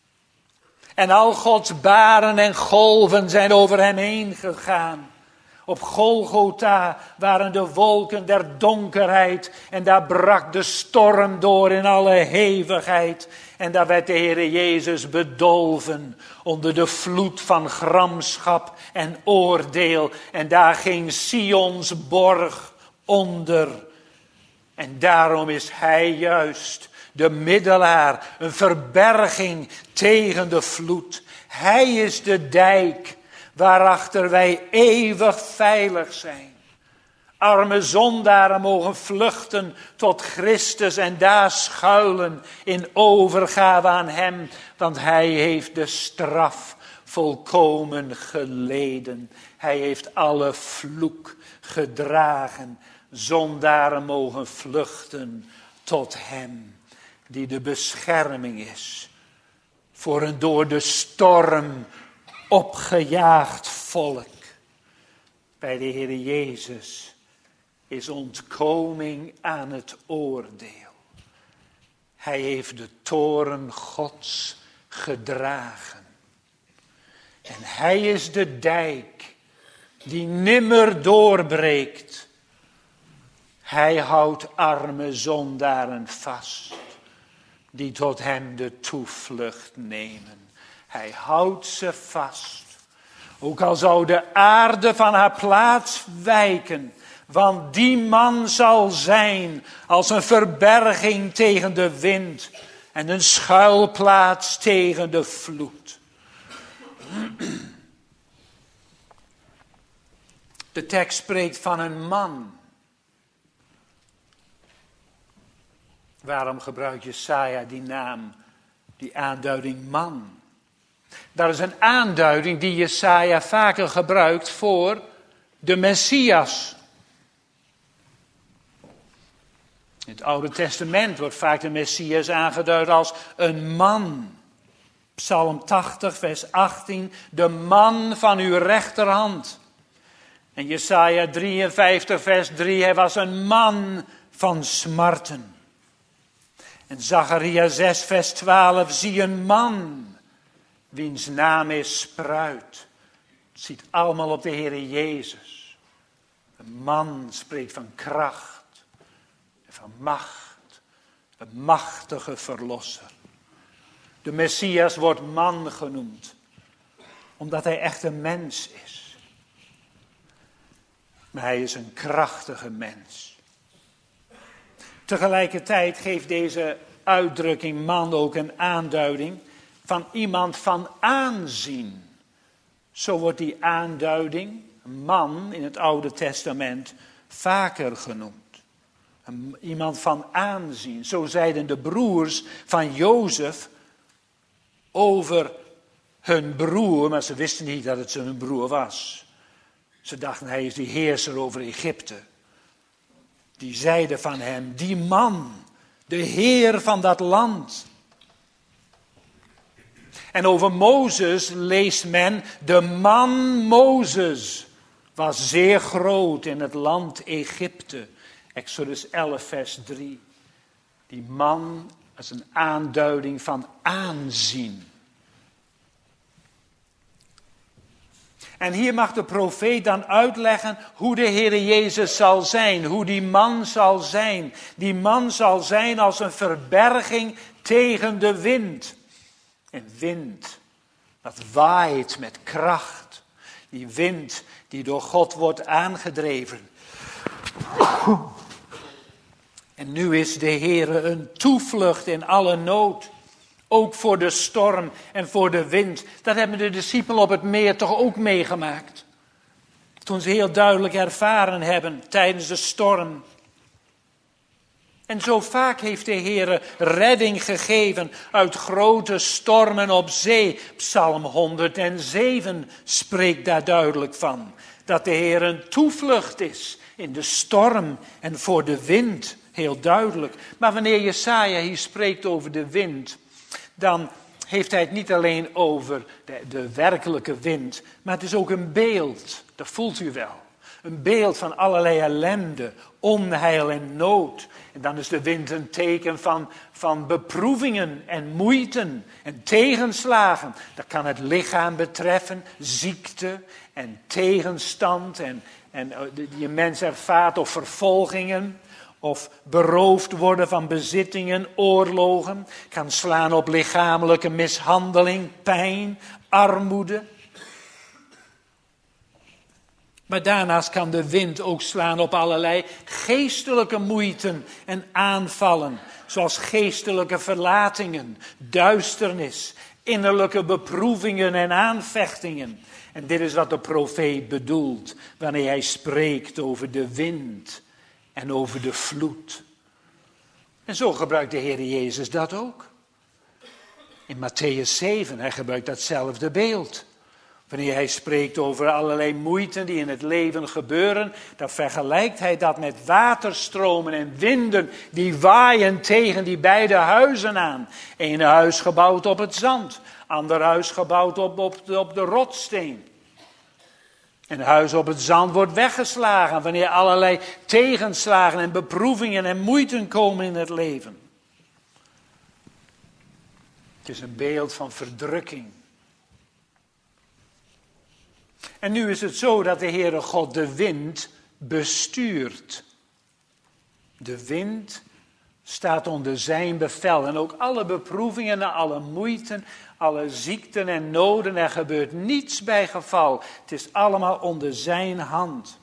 En al Gods baren en golven zijn over hem heen gegaan. Op Golgotha waren de wolken der donkerheid. En daar brak de storm door in alle hevigheid. En daar werd de Heere Jezus bedolven onder de vloed van gramschap en oordeel. En daar ging Sions borg onder. En daarom is hij juist de middelaar, een verberging tegen de vloed. Hij is de dijk waarachter wij eeuwig veilig zijn. Arme zondaren mogen vluchten tot Christus en daar schuilen in overgave aan hem, want hij heeft de straf volkomen geleden. Hij heeft alle vloek gedragen. Zondaren mogen vluchten tot hem, die de bescherming is voor een door de storm opgejaagd volk. Bij de Heere Jezus is ontkoming aan het oordeel. Hij heeft de toorn Gods gedragen. En hij is de dijk die nimmer doorbreekt. Hij houdt arme zondaren vast, die tot hem de toevlucht nemen. Hij houdt ze vast. Ook al zou de aarde van haar plaats wijken, want die man zal zijn als een verberging tegen de wind en een schuilplaats tegen de vloed. De tekst spreekt van een man. Waarom gebruikt Jesaja die naam, die aanduiding man? Dat is een aanduiding die Jesaja vaker gebruikt voor de Messias. In het Oude Testament wordt vaak de Messias aangeduid als een man. Psalm 80, vers 18, de man van uw rechterhand. En Jesaja 53, vers 3, hij was een man van smarten. En Zacharia 6, vers 12, zie een man, wiens naam is Spruit. Het ziet allemaal op de Heere Jezus. Een man spreekt van kracht en van macht. Een machtige verlosser. De Messias wordt man genoemd, omdat hij echt een mens is. Maar hij is een krachtige mens. Tegelijkertijd geeft deze uitdrukking man ook een aanduiding van iemand van aanzien. Zo wordt die aanduiding, man, in het Oude Testament vaker genoemd. Iemand van aanzien. Zo zeiden de broers van Jozef over hun broer, maar ze wisten niet dat het hun broer was. Ze dachten, hij is die heerser over Egypte. Die zeiden van hem, die man, de heer van dat land. En over Mozes leest men, de man Mozes was zeer groot in het land Egypte. Exodus 11, vers 3. Die man is een aanduiding van aanzien. En hier mag de profeet dan uitleggen hoe de Heere Jezus zal zijn. Hoe die man zal zijn. Die man zal zijn als een verberging tegen de wind. Een wind dat waait met kracht. Die wind die door God wordt aangedreven. En nu is de Heere een toevlucht in alle nood. Ook voor de storm en voor de wind. Dat hebben de discipelen op het meer toch ook meegemaakt. Toen ze heel duidelijk ervaren hebben tijdens de storm En zo vaak heeft de Heer redding gegeven uit grote stormen op zee. Psalm 107 spreekt daar duidelijk van. Dat de Heer een toevlucht is in de storm en voor de wind. Heel duidelijk. Maar wanneer Jesaja hier spreekt over de wind, dan heeft hij het niet alleen over de werkelijke wind, maar het is ook een beeld. Dat voelt u wel. Een beeld van allerlei ellende, onheil en nood. En dan is de wind een teken van beproevingen en moeiten en tegenslagen. Dat kan het lichaam betreffen, ziekte en tegenstand. En die mens ervaart of vervolgingen. Of beroofd worden van bezittingen, oorlogen. Kan slaan op lichamelijke mishandeling, pijn, armoede. Maar daarnaast kan de wind ook slaan op allerlei geestelijke moeiten en aanvallen. Zoals geestelijke verlatingen, duisternis, innerlijke beproevingen en aanvechtingen. En dit is wat de profeet bedoelt wanneer hij spreekt over de wind en over de vloed. En zo gebruikt de Heer Jezus dat ook. In Mattheüs 7, hij gebruikt datzelfde beeld. Wanneer hij spreekt over allerlei moeiten die in het leven gebeuren, dan vergelijkt hij dat met waterstromen en winden die waaien tegen die beide huizen aan. Eén huis gebouwd op het zand, ander huis gebouwd op de rotssteen. Een huis op het zand wordt weggeslagen wanneer allerlei tegenslagen en beproevingen en moeiten komen in het leven. Het is een beeld van verdrukking. En nu is het zo dat de Heere God de wind bestuurt. De wind staat onder zijn bevel. En ook alle beproevingen en alle moeiten, alle ziekten en noden, er gebeurt niets bij geval. Het is allemaal onder zijn hand.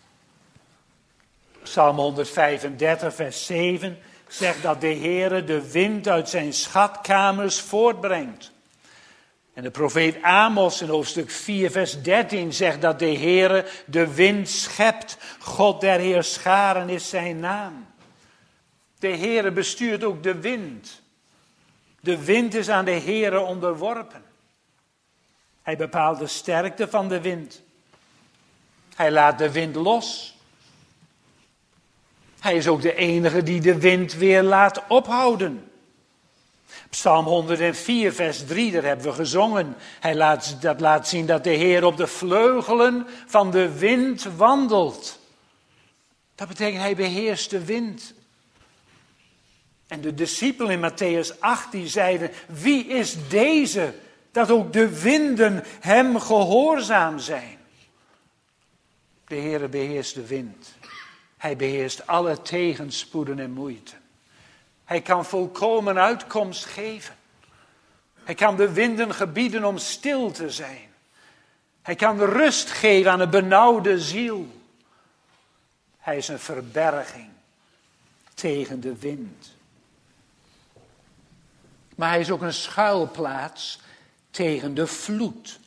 Psalm 135 vers 7 zegt dat de Heere de wind uit zijn schatkamers voortbrengt. En de profeet Amos in hoofdstuk 4 vers 13 zegt dat de Heere de wind schept. God der Heerscharen is zijn naam. De Heere bestuurt ook de wind. De wind is aan de Heere onderworpen. Hij bepaalt de sterkte van de wind. Hij laat de wind los. Hij is ook de enige die de wind weer laat ophouden. Psalm 104 vers 3, daar hebben we gezongen. Dat laat zien dat de Heer op de vleugelen van de wind wandelt. Dat betekent hij beheerst de wind. En de discipelen in Mattheüs 8 die zeiden, wie is deze dat ook de winden hem gehoorzaam zijn? De Heer beheerst de wind. Hij beheerst alle tegenspoeden en moeiten. Hij kan volkomen uitkomst geven. Hij kan de winden gebieden om stil te zijn. Hij kan rust geven aan een benauwde ziel. Hij is een verberging tegen de wind. Maar hij is ook een schuilplaats tegen de vloed.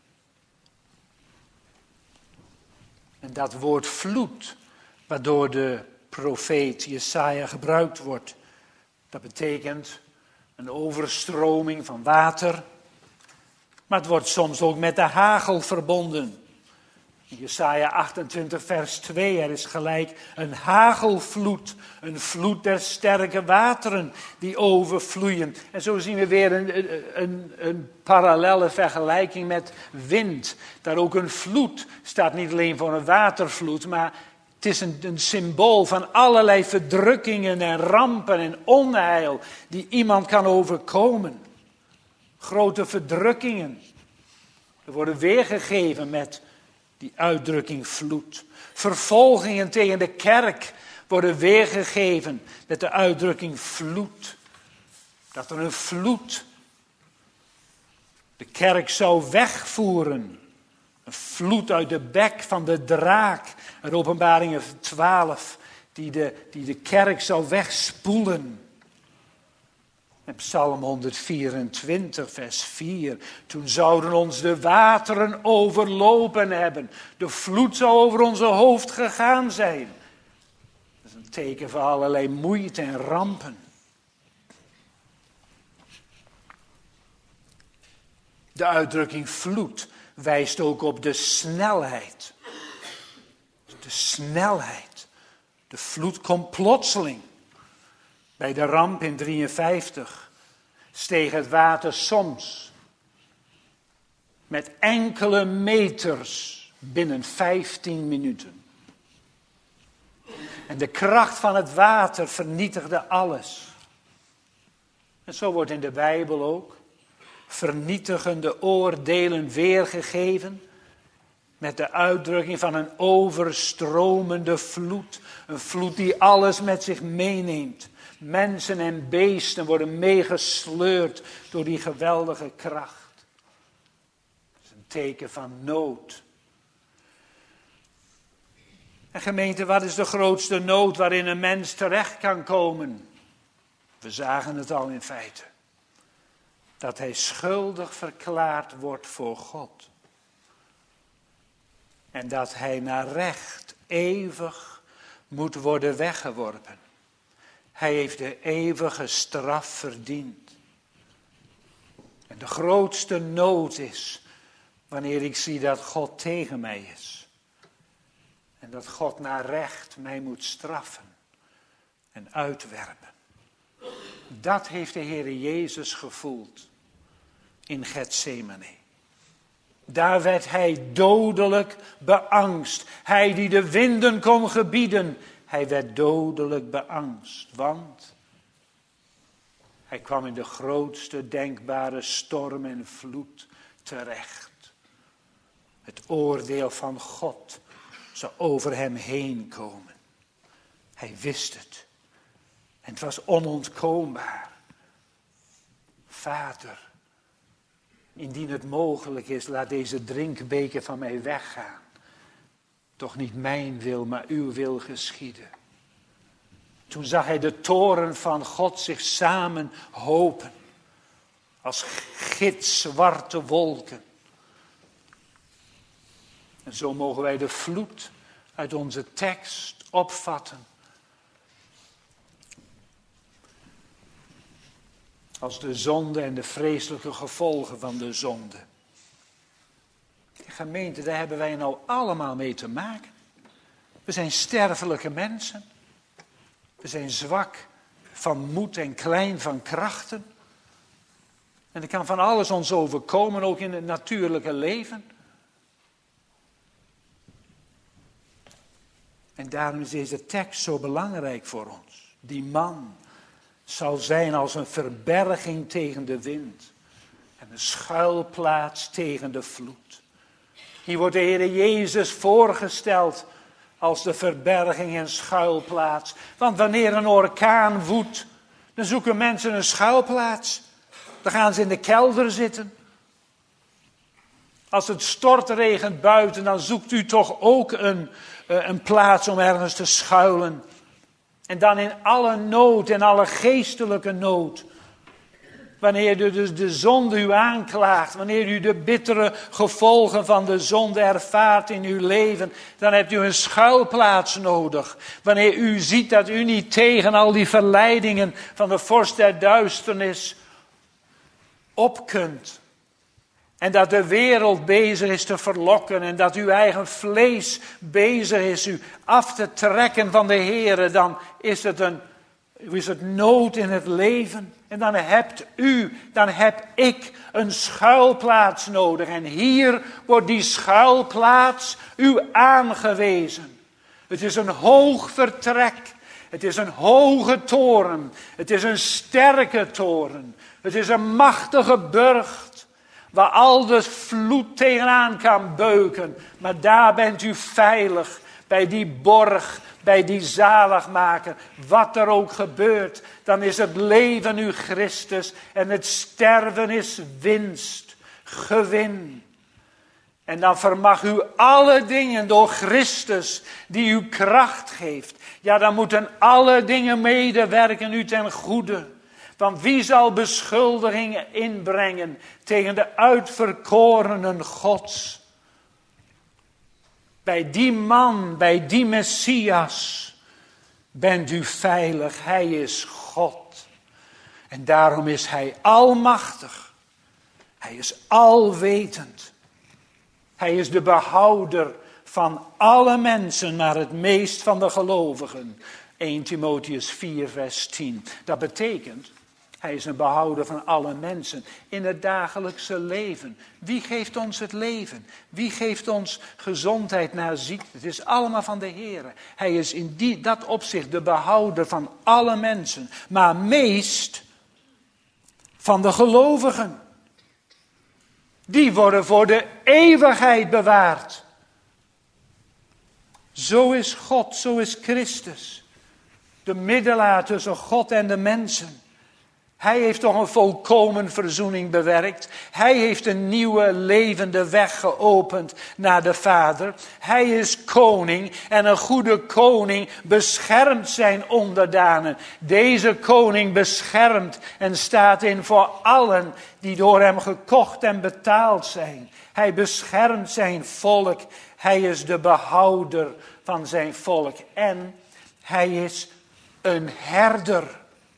En dat woord vloed, waardoor de profeet Jesaja gebruikt wordt, dat betekent een overstroming van water. Maar het wordt soms ook met de hagel verbonden. In Jesaja 28 vers 2, er is gelijk een hagelvloed. Een vloed der sterke wateren die overvloeien. En zo zien we weer een parallelle vergelijking met wind. Daar ook een vloed staat niet alleen voor een watervloed, maar het is een symbool van allerlei verdrukkingen en rampen en onheil die iemand kan overkomen. Grote verdrukkingen. Er worden weergegeven met die uitdrukking vloed. Vervolgingen tegen de kerk worden weergegeven met de uitdrukking vloed. Dat er een vloed de kerk zou wegvoeren. Een vloed uit de bek van de draak. Uit Openbaringen 12. Die de kerk zou wegspoelen. En Psalm 124 vers 4. Toen zouden ons de wateren overlopen hebben. De vloed zou over onze hoofd gegaan zijn. Dat is een Een teken voor allerlei moeite en rampen. De uitdrukking vloed wijst ook op de snelheid. De snelheid. De vloed komt plotseling. Bij de ramp in 53 steeg het water soms met enkele meters binnen 15 minuten. En de kracht van het water vernietigde alles. En zo wordt in de Bijbel ook vernietigende oordelen weergegeven met de uitdrukking van een overstromende vloed. Een vloed die alles met zich meeneemt. Mensen en beesten worden meegesleurd door die geweldige kracht. Het is een teken van nood. En gemeente, wat is de grootste nood waarin een mens terecht kan komen? We zagen het al in feite. Dat hij schuldig verklaard wordt voor God. En dat hij naar recht eeuwig moet worden weggeworpen. Hij heeft de eeuwige straf verdiend. En de grootste nood is wanneer ik zie dat God tegen mij is. En dat God naar recht mij moet straffen en uitwerpen. Dat heeft de Heer Jezus gevoeld in Getsemane. Daar werd hij dodelijk beangst. Hij die de winden kon gebieden, hij werd dodelijk beangst. Want hij kwam in de grootste denkbare storm en vloed terecht. Het oordeel van God zou over hem heen komen. Hij wist het. En het was onontkoombaar. Vader, indien het mogelijk is, laat deze drinkbeker van mij weggaan. Toch niet mijn wil, maar uw wil geschieden. Toen zag hij de toren van God zich samen hopen. Als gitzwarte wolken. En zo mogen wij de vloed uit onze tekst opvatten. Als de zonde en de vreselijke gevolgen van de zonde. Gemeente, daar hebben wij nou allemaal mee te maken. We zijn sterfelijke mensen. We zijn zwak van moed en klein van krachten. En er kan van alles ons overkomen, ook in het natuurlijke leven. En daarom is deze tekst zo belangrijk voor ons. Die man zal zijn als een verberging tegen de wind. En een schuilplaats tegen de vloed. Hier wordt de Heer Jezus voorgesteld als de verberging en schuilplaats. Want wanneer een orkaan woedt, dan zoeken mensen een schuilplaats. Dan gaan ze in de kelder zitten. Als het stortregent buiten, dan zoekt u toch ook een plaats om ergens te schuilen. En dan in alle nood en alle geestelijke nood. Wanneer dus de zonde u aanklaagt, wanneer u de bittere gevolgen van de zonde ervaart in uw leven, dan hebt u een schuilplaats nodig. Wanneer u ziet dat u niet tegen al die verleidingen van de vorst der duisternis op kunt. En dat de wereld bezig is te verlokken en dat uw eigen vlees bezig is u af te trekken van de Heere, dan is het nood in het leven. En dan heb ik een schuilplaats nodig. En hier wordt die schuilplaats u aangewezen. Het is een hoog vertrek. Het is een hoge toren. Het is een sterke toren. Het is een machtige burcht. Waar al de vloed tegenaan kan beuken. Maar daar bent u veilig. Bij die borg. Bij die zaligmaker. Wat er ook gebeurt. Dan is het leven u Christus. En het sterven is winst. Gewin. En dan vermag u alle dingen door Christus. Die u kracht geeft. Ja, dan moeten alle dingen medewerken u ten goede. Want wie zal beschuldigingen inbrengen tegen de uitverkorenen Gods? Bij die man, bij die Messias, Bent u veilig? Hij is God. En daarom is hij almachtig. Hij is alwetend. Hij is de behouder van alle mensen, maar het meest van de gelovigen. 1 Timotheüs 4 vers 10. Dat betekent, hij is een behouder van alle mensen in het dagelijkse leven. Wie geeft ons het leven? Wie geeft ons gezondheid na ziekte? Het is allemaal van de Heer. Hij is in dat opzicht de behouder van alle mensen, maar meest van de gelovigen. Die worden voor de eeuwigheid bewaard. Zo is God, zo is Christus. De middelaar tussen God en de mensen. Hij heeft toch een volkomen verzoening bewerkt. Hij heeft een nieuwe levende weg geopend naar de Vader. Hij is koning en een goede koning beschermt zijn onderdanen. Deze koning beschermt en staat in voor allen die door hem gekocht en betaald zijn. Hij beschermt zijn volk. Hij is de behouder van zijn volk. En hij is een herder.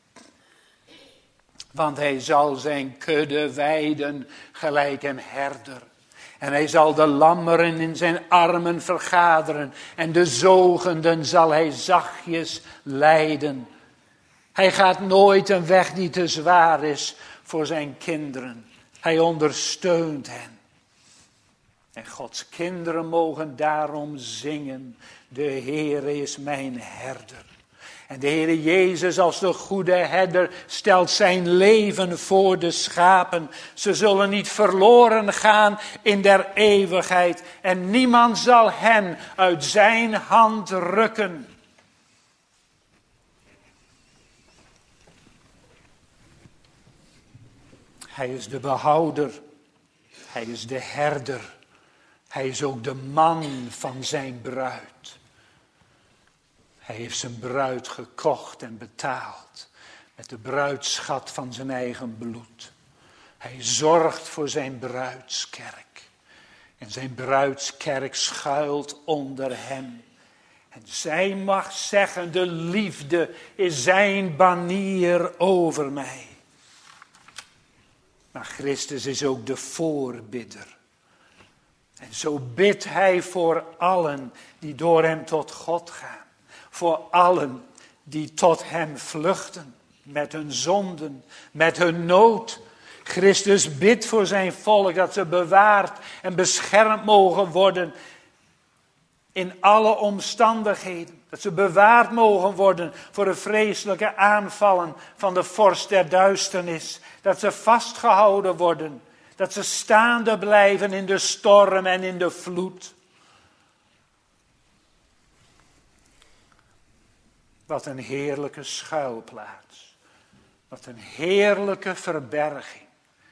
Want hij zal zijn kudde weiden gelijk een herder. En hij zal de lammeren in zijn armen vergaderen. En de zogenden zal hij zachtjes leiden. Hij gaat nooit een weg die te zwaar is voor zijn kinderen. Hij ondersteunt hen. En Gods kinderen mogen daarom zingen. De Heere is mijn herder. En de Heere Jezus als de goede herder stelt zijn leven voor de schapen. Ze zullen niet verloren gaan in der eeuwigheid. En niemand zal hen uit zijn hand rukken. Hij is de behouder. Hij is de herder. Hij is ook de man van zijn bruid. Hij heeft zijn bruid gekocht en betaald. Met de bruidsschat van zijn eigen bloed. Hij zorgt voor zijn bruidskerk. En zijn bruidskerk schuilt onder hem. En zij mag zeggen, de liefde is zijn banier over mij. Maar Christus is ook de voorbidder. En zo bidt hij voor allen die door hem tot God gaan. Voor allen die tot hem vluchten. Met hun zonden, met hun nood. Christus bidt voor zijn volk dat ze bewaard en beschermd mogen worden. In alle omstandigheden. Dat ze bewaard mogen worden voor de vreselijke aanvallen van de vorst der duisternis. Dat ze vastgehouden worden. Dat ze staande blijven in de storm en in de vloed. Wat een heerlijke schuilplaats. Wat een heerlijke verberging.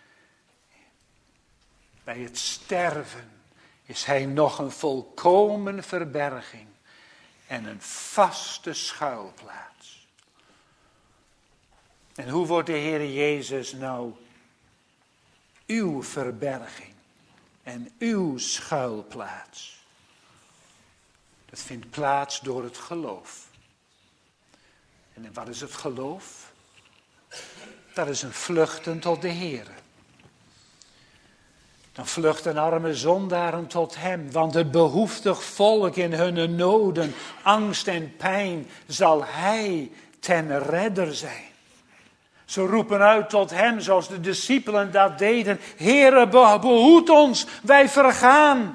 Bij het sterven is hij nog een volkomen verberging. En een vaste schuilplaats. En hoe wordt de Heer Jezus nou uw verberging en uw schuilplaats? Dat vindt plaats door het geloof. En wat is het geloof? Dat is een vluchten tot de Heer. Dan vluchten arme zondaren tot hem, want het behoeftig volk in hun noden, angst en pijn, zal hij ten redder zijn. Ze roepen uit tot hem, zoals de discipelen dat deden. Heere, behoed ons, wij vergaan.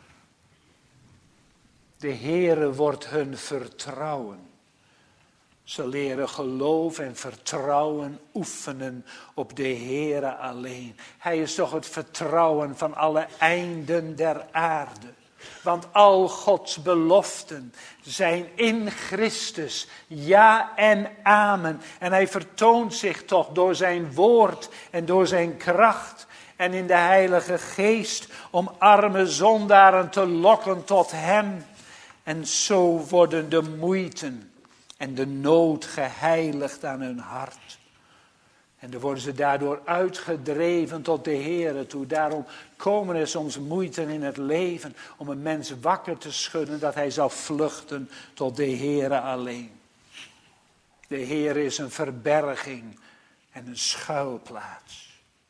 De Heere wordt hun vertrouwen. Ze leren geloof en vertrouwen oefenen op de Heere alleen. Hij is toch het vertrouwen van alle einden der aarde. Want al Gods beloften zijn in Christus, ja en amen. En hij vertoont zich toch door zijn woord en door zijn kracht en in de Heilige Geest om arme zondaren te lokken tot hem. En zo worden de moeiten en de nood geheiligd aan hun hart. En dan worden ze daardoor uitgedreven tot de Heere toe. Daarom komen er soms moeiten in het leven om een mens wakker te schudden dat hij zal vluchten tot de Heere alleen. De Heer is een verberging en een schuilplaats.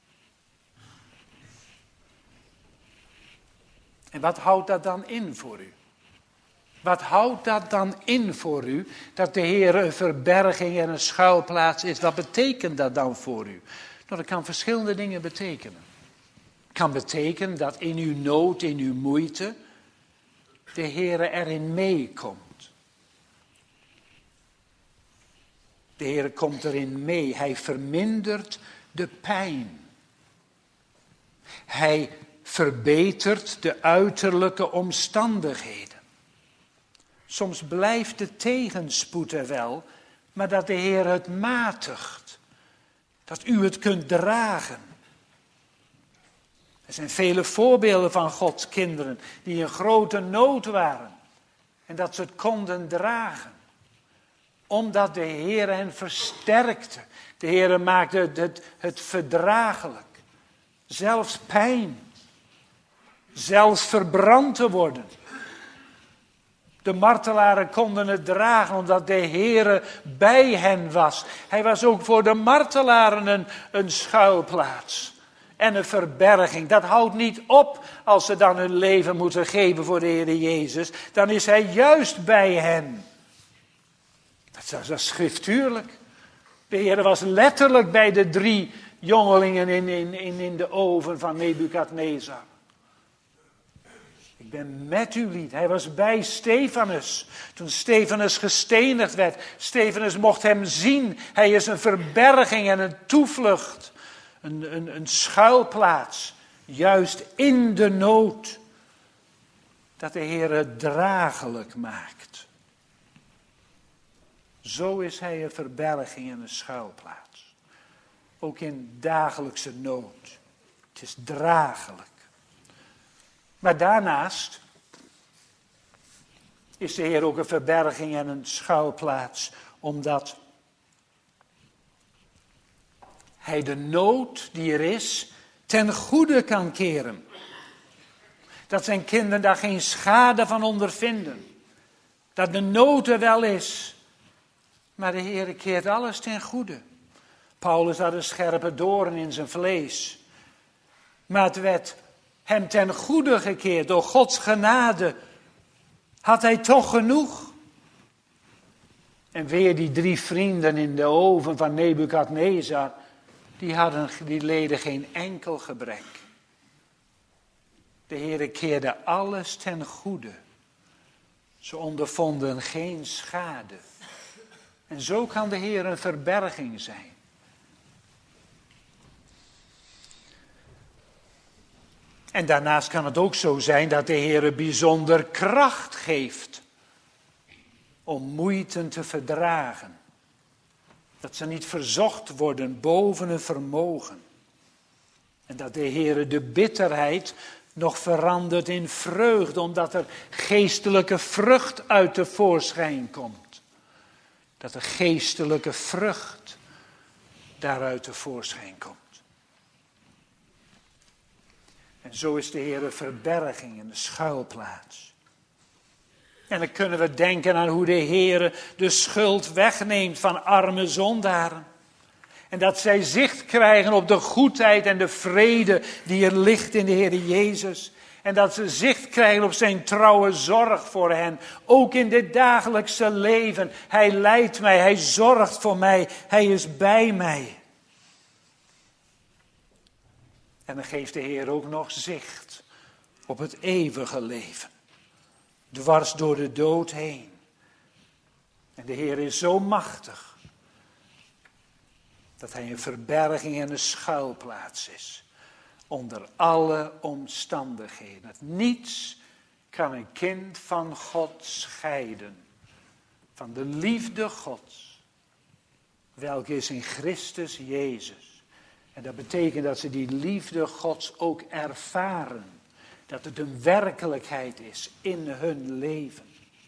En wat houdt dat dan in voor u? Wat houdt dat dan in voor u, dat de Heer een verberging en een schuilplaats is? Wat betekent dat dan voor u? Nou, dat kan verschillende dingen betekenen. Het kan betekenen dat in uw nood, in uw moeite, de Heer erin meekomt. De Heer komt erin mee. Hij vermindert de pijn. Hij verbetert de uiterlijke omstandigheden. Soms blijft de tegenspoed er wel, maar dat de Heer het matigt. Dat u het kunt dragen. Er zijn vele voorbeelden van Gods kinderen die in grote nood waren. En dat ze het konden dragen. Omdat de Heer hen versterkte. De Heer maakte het verdraaglijk. Zelfs pijn. Zelfs verbrand te worden. De martelaren konden het dragen omdat de Heere bij hen was. Hij was ook voor de martelaren een schuilplaats en een verberging. Dat houdt niet op als ze dan hun leven moeten geven voor de Heere Jezus. Dan is hij juist bij hen. Dat is schriftuurlijk. De Heere was letterlijk bij de 3 jongelingen in de oven van Nebukadnezar. Ik ben met u lied. Hij was bij Stefanus. Toen Stefanus gestenigd werd. Stefanus mocht hem zien. Hij is een verberging en een toevlucht. Een schuilplaats. Juist in de nood. Dat de Heer het draaglijk maakt. Zo is hij een verberging en een schuilplaats. Ook in dagelijkse nood. Het is draaglijk. Maar daarnaast is de Heer ook een verberging en een schuilplaats, omdat hij de nood die er is ten goede kan keren. Dat zijn kinderen daar geen schade van ondervinden. Dat de nood er wel is, maar de Heer keert alles ten goede. Paulus had een scherpe doorn in zijn vlees, maar het werd hem ten goede gekeerd. Door Gods genade had hij toch genoeg. En weer die 3 vrienden in de oven van Nebukadnezar, die leden geen enkel gebrek. De Heere keerde alles ten goede. Ze ondervonden geen schade. En zo kan de Heer een verberging zijn. En daarnaast kan het ook zo zijn dat de Heer bijzonder kracht geeft om moeiten te verdragen. Dat ze niet verzocht worden boven hun vermogen. En dat de Heer de bitterheid nog verandert in vreugde, omdat er geestelijke vrucht uit de voorschijn komt. Dat er geestelijke vrucht daaruit de voorschijn komt. En zo is de Heer een verberging en een schuilplaats. En dan kunnen we denken aan hoe de Heer de schuld wegneemt van arme zondaren. En dat zij zicht krijgen op de goedheid en de vrede die er ligt in de Heer Jezus. En dat ze zicht krijgen op zijn trouwe zorg voor hen. Ook in dit dagelijkse leven. Hij leidt mij, hij zorgt voor mij, hij is bij mij. En dan geeft de Heer ook nog zicht op het eeuwige leven. Dwars door de dood heen. En de Heer is zo machtig. Dat hij een verberging en een schuilplaats is. Onder alle omstandigheden. Dat niets kan een kind van God scheiden. Van de liefde Gods. Welke is in Christus Jezus. En dat betekent dat ze die liefde Gods ook ervaren. Dat het een werkelijkheid is in hun leven.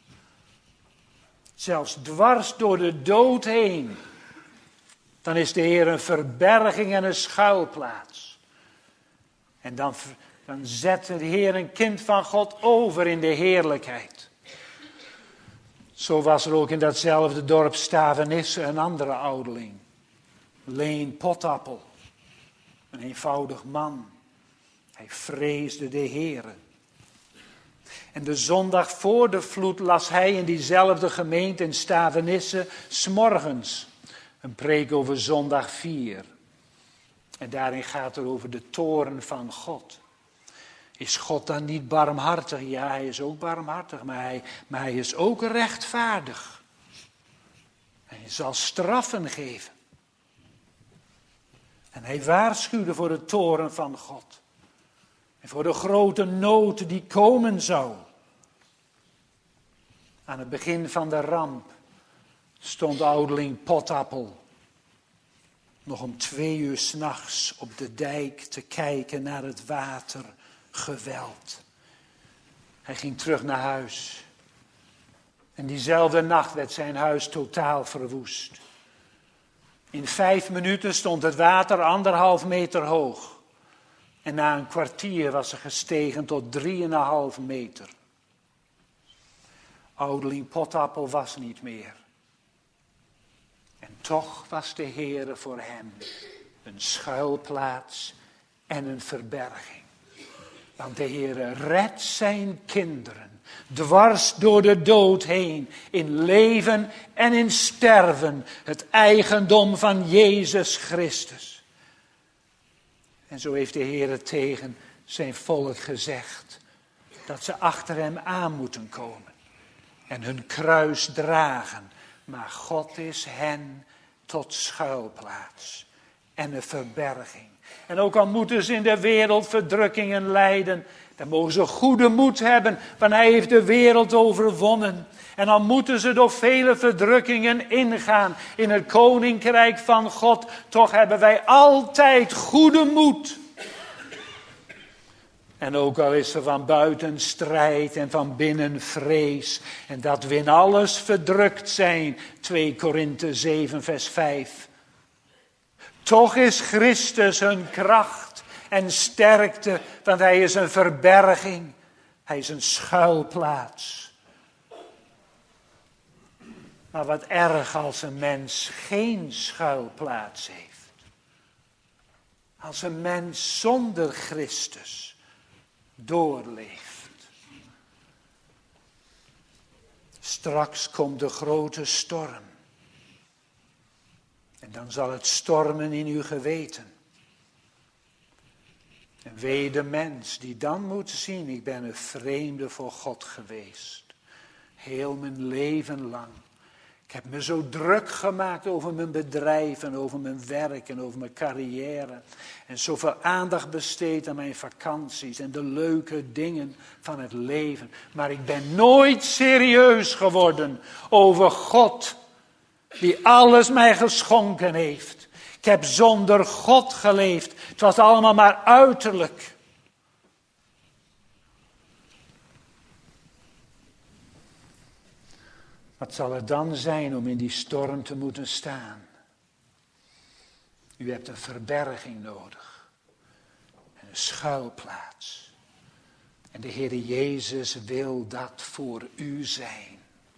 Zelfs dwars door de dood heen. Dan is de Heer een verberging en een schuilplaats. En dan zet de Heer een kind van God over in de heerlijkheid. Zo was er ook in datzelfde dorp Stavenisse een andere ouderling. Leen Potappel. Een eenvoudig man. Hij vreesde de Heere. En de zondag voor de vloed las hij in diezelfde gemeente in Stavenisse 's morgens een preek over zondag 4. En daarin gaat het over de toorn van God. Is God dan niet barmhartig? Ja, hij is ook barmhartig, maar hij is ook rechtvaardig. Hij zal straffen geven. En hij waarschuwde voor de toorn van God. En voor de grote nood die komen zou. Aan het begin van de ramp stond ouderling Potappel nog om 2 uur 's nachts op de dijk te kijken naar het watergeweld. Hij ging terug naar huis. En diezelfde nacht werd zijn huis totaal verwoest. In 5 minuten stond het water 1,5 meter hoog. En na een kwartier was het gestegen tot 3,5 meter. Ouderling Potappel was niet meer. En toch was de Heere voor hem een schuilplaats en een verberging. Want de Heere redt zijn kinderen dwars door de dood heen, in leven en in sterven, het eigendom van Jezus Christus. En zo heeft de Heere tegen zijn volk gezegd dat ze achter hem aan moeten komen en hun kruis dragen. Maar God is hen tot schuilplaats en een verberging. En ook al moeten ze in de wereld verdrukkingen lijden, dan mogen ze goede moed hebben, want hij heeft de wereld overwonnen. En al moeten ze door vele verdrukkingen ingaan in het koninkrijk van God, toch hebben wij altijd goede moed. En ook al is er van buiten strijd en van binnen vrees, en dat we in alles verdrukt zijn, 2 Korinthe 7 vers 5. Toch is Christus hun kracht en sterkte, want hij is een verberging, hij is een schuilplaats. Maar wat erg als een mens geen schuilplaats heeft. Als een mens zonder Christus doorleeft. Straks komt de grote storm. En dan zal het stormen in uw geweten. En wee de mens die dan moet zien, ik ben een vreemde voor God geweest. Heel mijn leven lang. Ik heb me zo druk gemaakt over mijn bedrijf en over mijn werk en over mijn carrière. En zoveel aandacht besteed aan mijn vakanties en de leuke dingen van het leven. Maar ik ben nooit serieus geworden over God, die alles mij geschonken heeft. Ik heb zonder God geleefd. Het was allemaal maar uiterlijk. Wat zal het dan zijn om in die storm te moeten staan? U hebt een verberging nodig. En een schuilplaats. En de Heer Jezus wil dat voor u zijn.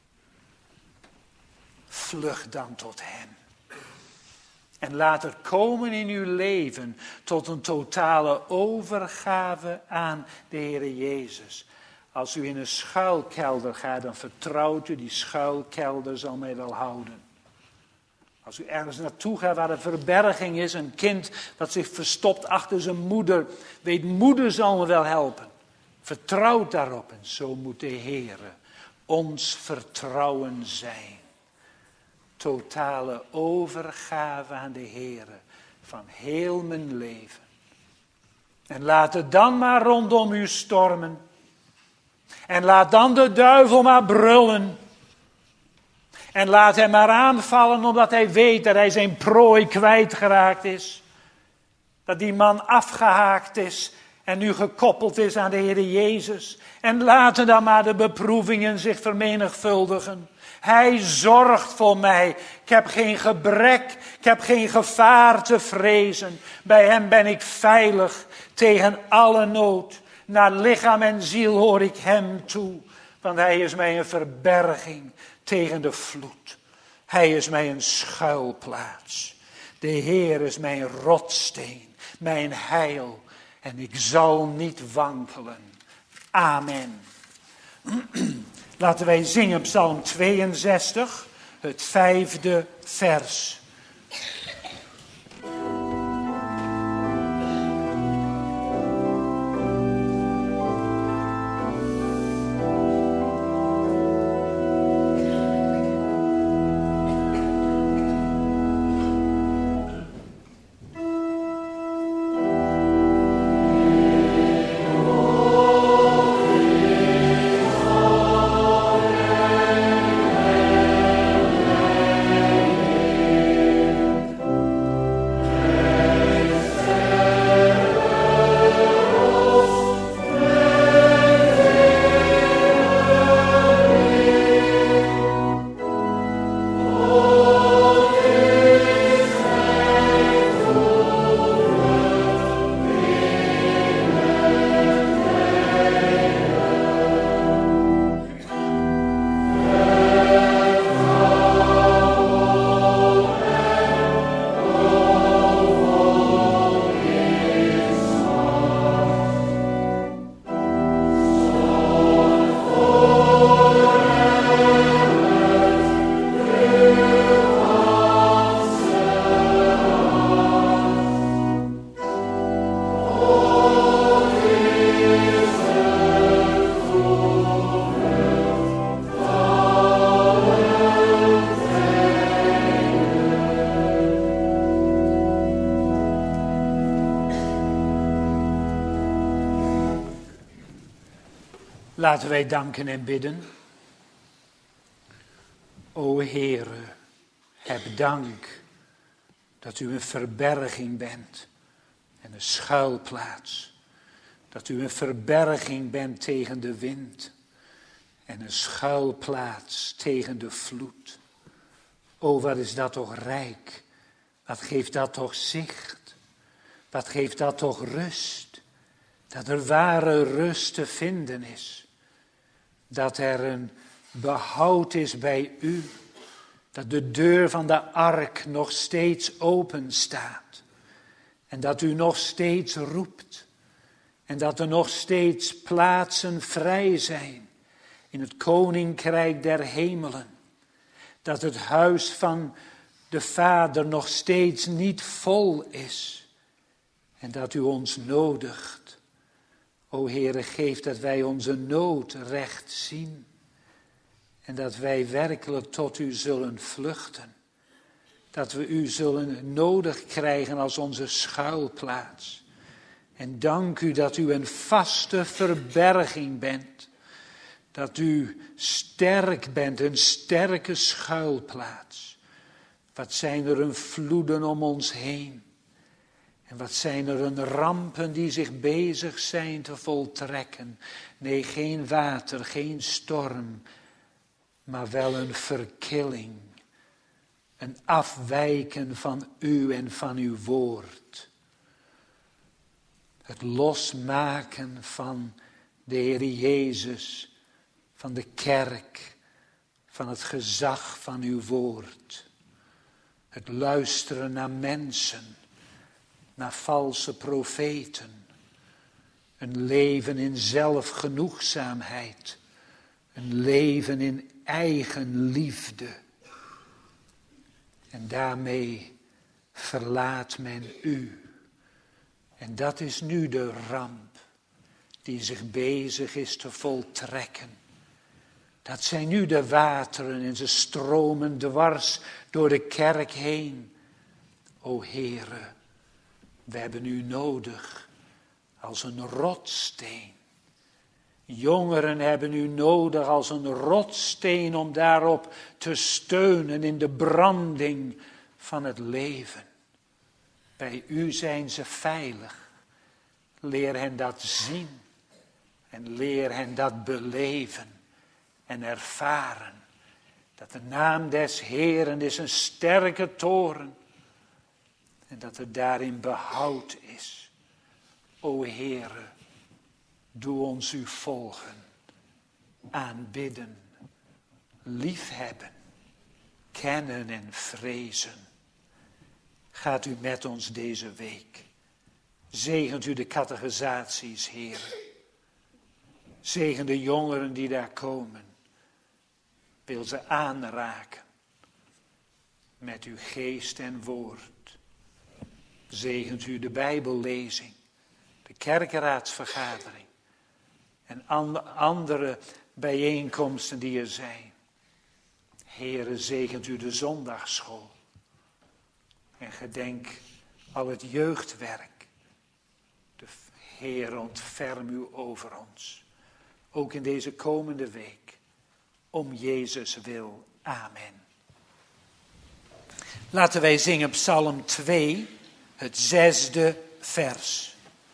Vlucht dan tot hem. En laat het komen in uw leven tot een totale overgave aan de Heer Jezus. Als u in een schuilkelder gaat, dan vertrouwt u, die schuilkelder zal mij wel houden. Als u ergens naartoe gaat waar een verberging is, een kind dat zich verstopt achter zijn moeder, weet moeder zal me wel helpen. Vertrouwt daarop en zo moet de Heere ons vertrouwen zijn. Totale overgave aan de Heere van heel mijn leven. En laat het dan maar rondom u stormen. En laat dan de duivel maar brullen. En laat hem maar aanvallen omdat hij weet dat hij zijn prooi kwijtgeraakt is. Dat die man afgehaakt is en nu gekoppeld is aan de Heer Jezus. En laten dan maar de beproevingen zich vermenigvuldigen. Hij zorgt voor mij. Ik heb geen gebrek, ik heb geen gevaar te vrezen. Bij hem ben ik veilig tegen alle nood. Naar lichaam en ziel hoor ik hem toe. Want hij is mij een verberging tegen de vloed. Hij is mijn schuilplaats. De Heer is mijn rotssteen, mijn heil. En ik zal niet wankelen. Amen. Laten wij zingen Psalm 62, het 5e vers. Laten wij danken en bidden. O Heere, heb dank dat u een verberging bent en een schuilplaats. Dat u een verberging bent tegen de wind en een schuilplaats tegen de vloed. O, wat is dat toch rijk. Wat geeft dat toch zicht. Wat geeft dat toch rust. Dat er ware rust te vinden is. Dat er een behoud is bij u. Dat de deur van de ark nog steeds open staat. En dat u nog steeds roept. En dat er nog steeds plaatsen vrij zijn. In het koninkrijk der hemelen. Dat het huis van de Vader nog steeds niet vol is. En dat u ons nodigt. O Heere, geef dat wij onze nood recht zien. En dat wij werkelijk tot u zullen vluchten. Dat we u zullen nodig krijgen als onze schuilplaats. En dank u dat u een vaste verberging bent. Dat u sterk bent, een sterke schuilplaats. Wat zijn er een vloeden om ons heen. En wat zijn er een rampen die zich bezig zijn te voltrekken. Nee, geen water, geen storm, maar wel een verkilling. Een afwijken van u en van uw woord. Het losmaken van de Heer Jezus, van de kerk, van het gezag van uw woord. Het luisteren naar mensen. Naar valse profeten. Een leven in zelfgenoegzaamheid. Een leven in eigen liefde. En daarmee verlaat men u. En dat is nu de ramp die zich bezig is te voltrekken. Dat zijn nu de wateren en ze stromen dwars door de kerk heen. O Heere. We hebben u nodig als een rotsteen. Jongeren hebben u nodig als een rotsteen om daarop te steunen in de branding van het leven. Bij u zijn ze veilig. Leer hen dat zien en leer hen dat beleven en ervaren. Dat de naam des Heeren is een sterke toren. En dat er daarin behoud is. O Heere, doe ons u volgen, aanbidden, liefhebben, kennen en vrezen. Gaat u met ons deze week. Zegent u de catechisaties, Heer. Zegen de jongeren die daar komen. Wil ze aanraken met uw geest en woord. Zegent u de Bijbellezing, de kerkenraadsvergadering en andere bijeenkomsten die er zijn. Heere, zegent u de zondagsschool en gedenk al het jeugdwerk. De Heer, ontferm u over ons, ook in deze komende week, om Jezus wil. Amen. Laten wij zingen Psalm 2, het 6e vers.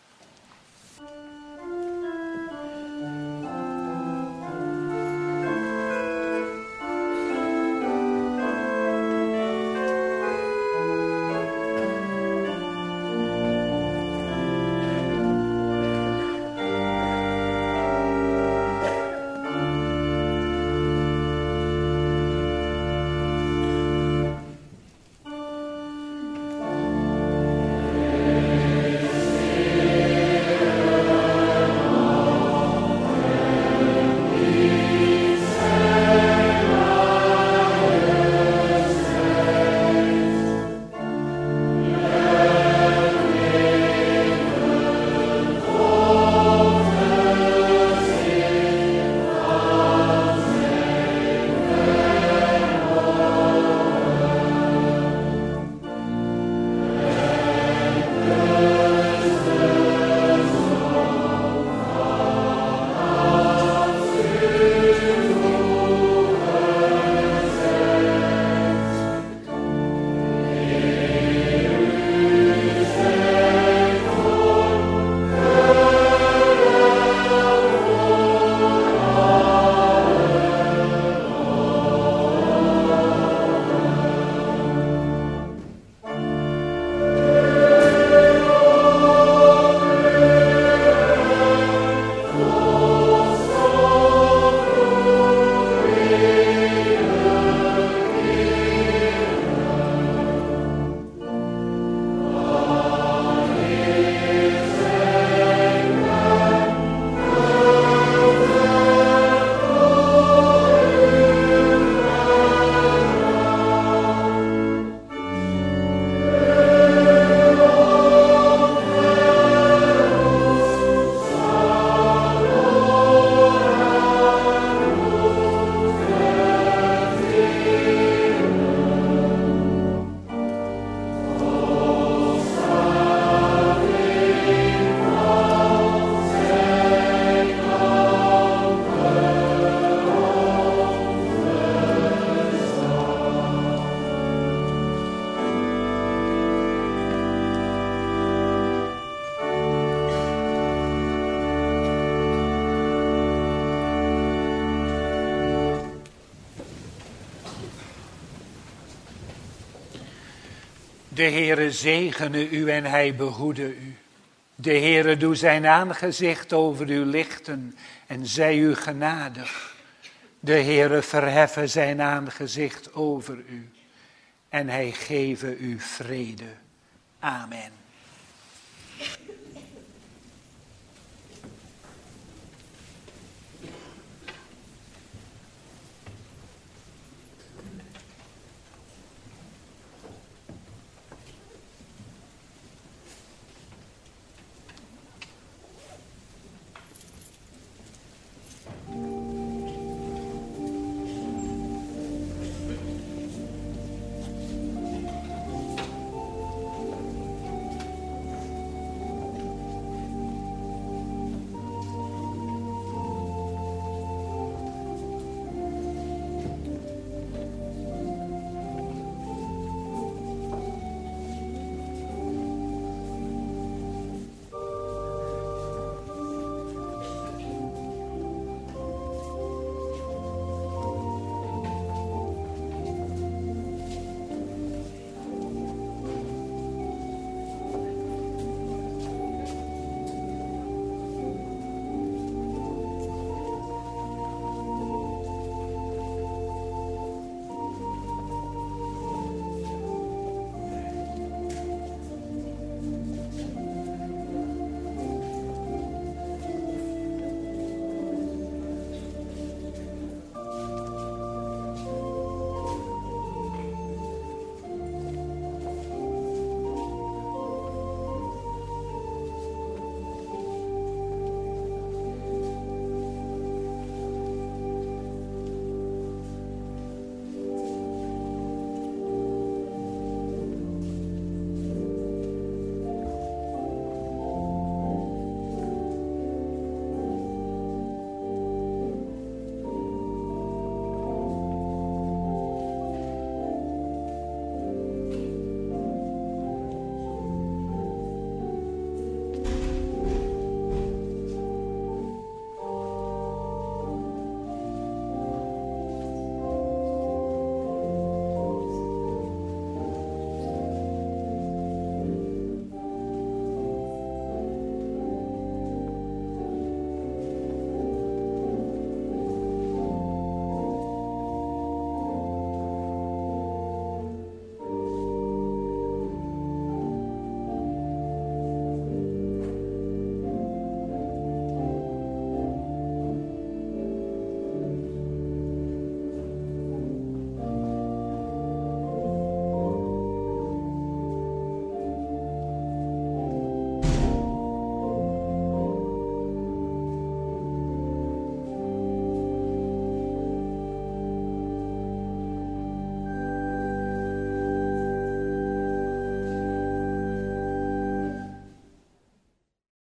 De Heere zegene u en hij behoede u. De Heere doe zijn aangezicht over u lichten en zij u genadig. De Heere verheffe zijn aangezicht over u en hij geve u vrede. Amen.